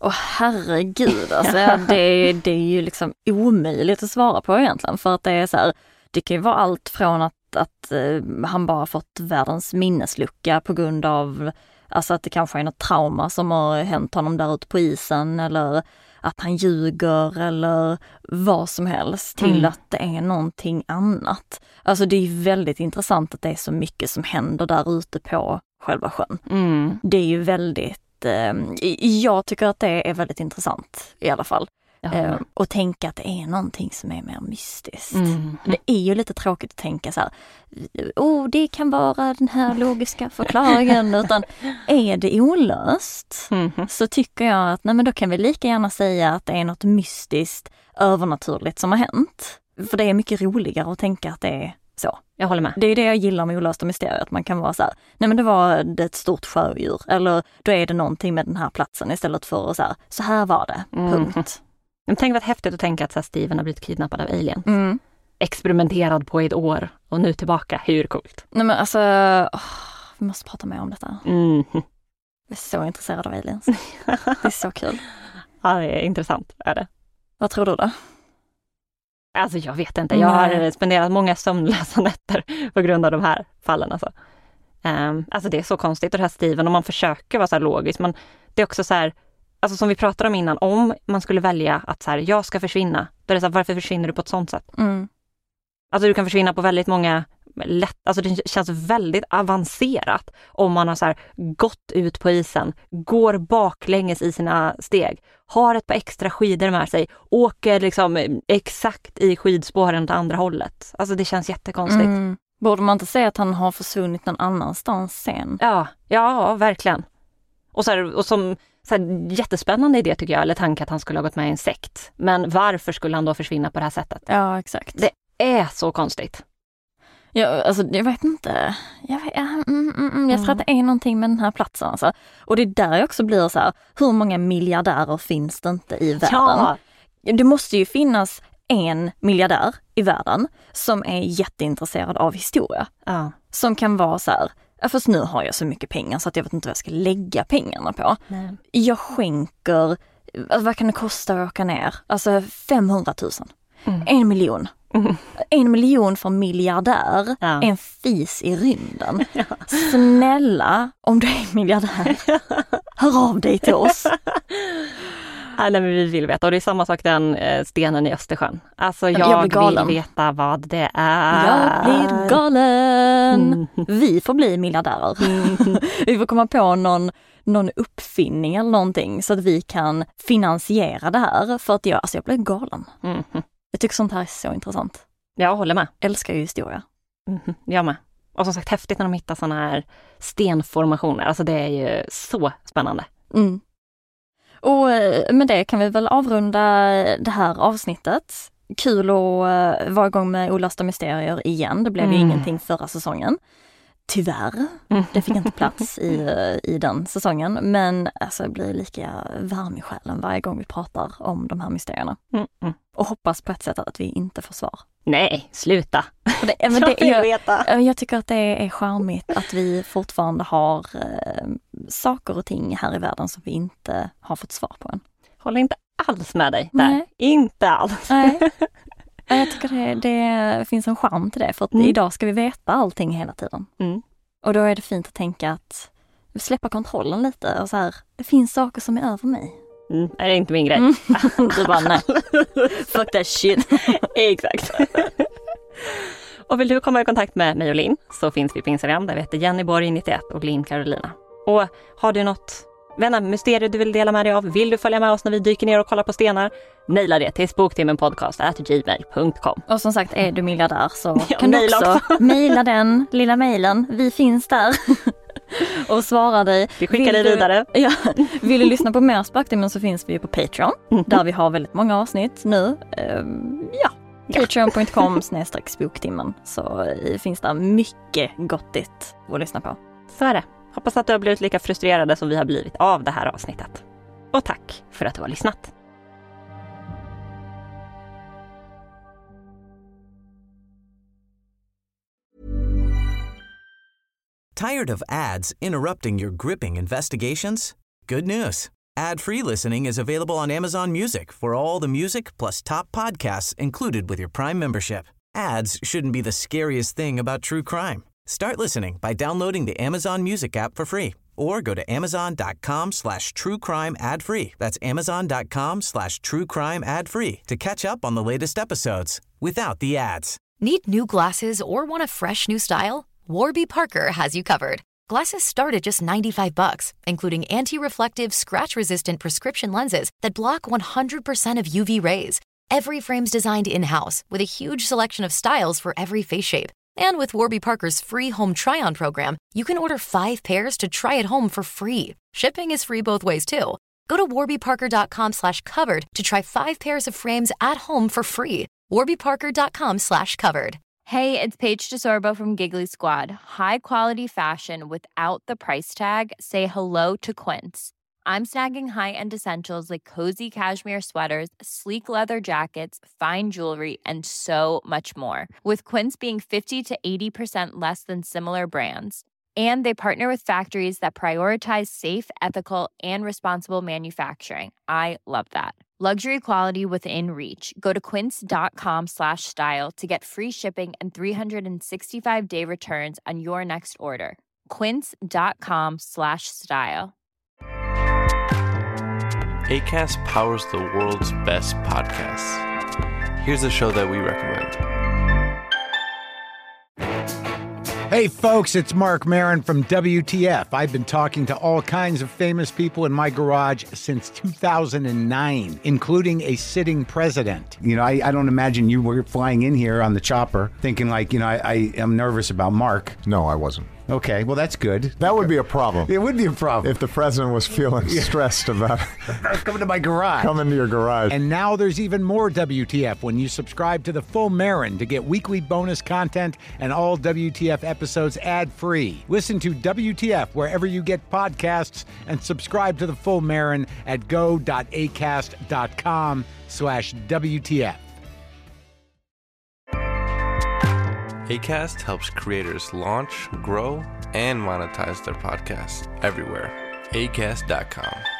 Herregud, alltså, det är ju liksom omöjligt att svara på egentligen. För att det är så här, det kan ju vara allt från att han bara fått världens minneslucka på grund av alltså att det kanske är något trauma som har hänt honom där ute på isen eller att han ljuger eller vad som helst till att det är någonting annat. Alltså det är ju väldigt intressant att det är så mycket som händer där ute på själva sjön. Det är ju väldigt, jag tycker att det är väldigt intressant i alla fall. Och tänka att det är någonting som är mer mystiskt. Det är ju lite tråkigt att tänka så här, det kan vara den här logiska förklaringen, utan är det olöst så tycker jag att nej, men då kan vi lika gärna säga att det är något mystiskt övernaturligt som har hänt. För det är mycket roligare att tänka att det är så. Jag håller med. Det är det jag gillar med olösta mysterier, att man kan vara så här, nej men det var ett stort sjödjur, eller då är det någonting med den här platsen istället för så här var det, punkt. Men tänk vad häftigt att tänka att så här, Steven har blivit kidnappad av aliens. Experimenterad på ett år och nu tillbaka. Hur coolt? Nej men alltså, vi måste prata mer om detta. Jag är så intresserad av aliens. Det är så kul. Ja, det är intressant, är det. Vad tror du då? Alltså jag vet inte. Jag har spenderat många sömnlösa nätter på grund av de här fallen. Alltså det är så konstigt. Och det här Steven, om man försöker vara så här logisk. Men det är också så här, alltså som vi pratade om innan, om man skulle välja att så här, jag ska försvinna, då är det så här, varför försvinner du på ett sånt sätt? Alltså du kan försvinna på väldigt många alltså det känns väldigt avancerat om man har så här gått ut på isen, går baklänges i sina steg, har ett par extra skidor med sig, åker liksom exakt i skidspåren åt andra hållet. Alltså det känns jättekonstigt. Borde man inte säga att han har försvunnit någon annanstans sen? Ja, verkligen. Och som så här, jättespännande idé tycker jag, eller tanke att han skulle ha gått med i en sekt. Men varför skulle han då försvinna på det här sättet? Ja, exakt. Det är så konstigt. Ja, alltså jag vet inte. Jag tror att det är någonting med den här platsen. Alltså. Och det är där jag också blir så här, hur många miljardärer finns det inte i världen? Ja. Det måste ju finnas en miljardär i världen som är jätteintresserad av historia. Ja. Som kan vara så här, fast nu har jag så mycket pengar så att jag vet inte vad jag ska lägga pengarna på. Nej. Jag skänker, alltså, vad kan det kosta att åka ner? Alltså 500 000. 1 miljon. 1 miljon för miljardär, en fis i rymden. Snälla, om du är miljardär, hör av dig till oss. Nej, men vi vill veta. Och det är samma sak den stenen i Östersjön. Alltså jag vill veta vad det är. Jag blir galen. Vi får bli miljardärer. Vi får komma på någon uppfinning eller någonting så att vi kan finansiera det här. För att jag blir galen. Jag tycker sånt här är så intressant. Jag håller med. Älskar ju historia. Jag med. Och som sagt, häftigt när de hittar såna här stenformationer. Alltså det är ju så spännande. Och med det kan vi väl avrunda det här avsnittet. Kul att vara igång med olösta mysterier igen. Det blev ju ingenting förra säsongen. tyvärr. Det fick inte plats i den säsongen. Men alltså, jag blir lika varm i själen varje gång vi pratar om de här mysterierna. Och hoppas på ett sätt att vi inte får svar. Nej, sluta. Jag tycker att det är charmigt att vi fortfarande har saker och ting här i världen som vi inte har fått svar på än. Håller inte alls med dig där. Nej. Inte alls. Nej. Jag tycker det finns en charm till det. För att idag ska vi veta allting hela tiden. Och då är det fint att tänka att släppa kontrollen lite. Och så här, det finns saker som är över mig. Det är inte min grej. Du bara, nej. Fuck that shit. Exakt. Och vill du komma i kontakt med mig och Linn så finns vi på Instagram. Där vi heter Jennyborg91 och Linn Carolina. Och har du något mysterier du vill dela med dig av? Vill du följa med oss när vi dyker ner och kollar på stenar? Maila det till spoktimmenpodcast@gmail.com. Och som sagt, är du miljardär så kan du också mejla den lilla mejlen. Vi finns där. Och svara dig. Vi skickar dig vidare. Ja, vill du lyssna på mer Spöktimmen så finns vi på Patreon. Där vi har väldigt många avsnitt nu. Patreon.com/spoktimmen. Så finns där mycket gottigt att lyssna på. Så är det. Hoppas att du har blivit lika frustrerade som vi har blivit av det här avsnittet. Och tack för att du har lyssnat. Tired of ads interrupting your gripping investigations? Good news. Ad-free listening is available on Amazon Music for all the music plus top podcasts included with your Prime membership. Ads shouldn't be the scariest thing about true crime. Start listening by downloading the Amazon Music app for free or go to amazon.com/truecrime ad-free. That's amazon.com/truecrime ad-free to catch up on the latest episodes without the ads. Need new glasses or want a fresh new style? Warby Parker has you covered. Glasses start at just $95, including anti-reflective, scratch-resistant prescription lenses that block 100% of UV rays. Every frame's designed in-house with a huge selection of styles for every face shape. And with Warby Parker's free home try-on program, you can order 5 pairs to try at home for free. Shipping is free both ways too. Go to warbyparker.com/covered to try 5 pairs of frames at home for free. warbyparker.com/covered. Hey, it's Paige DeSorbo from Giggly Squad. High quality fashion without the price tag. Say hello to Quince. I'm snagging high-end essentials like cozy cashmere sweaters, sleek leather jackets, fine jewelry, and so much more. With Quince being 50 to 80% less than similar brands. And they partner with factories that prioritize safe, ethical, and responsible manufacturing. I love that. Luxury quality within reach. Go to quince.com/style to get free shipping and 365-day returns on your next order. quince.com/style. Acast powers the world's best podcasts. Here's a show that we recommend. Hey folks, it's Mark Maron from WTF. I've been talking to all kinds of famous people in my garage since 2009, including a sitting president. You know, I don't imagine you were flying in here on the chopper thinking like, you know, I am nervous about Mark. No, I wasn't. Okay, well, that's good. That would be a problem. It would be a problem. If the president was feeling stressed about coming to my garage. Come into your garage. And now there's even more WTF when you subscribe to The Full Marin to get weekly bonus content and all WTF episodes ad-free. Listen to WTF wherever you get podcasts and subscribe to The Full Marin at go.acast.com/WTF. Acast helps creators launch, grow, and monetize their podcasts everywhere. Acast.com.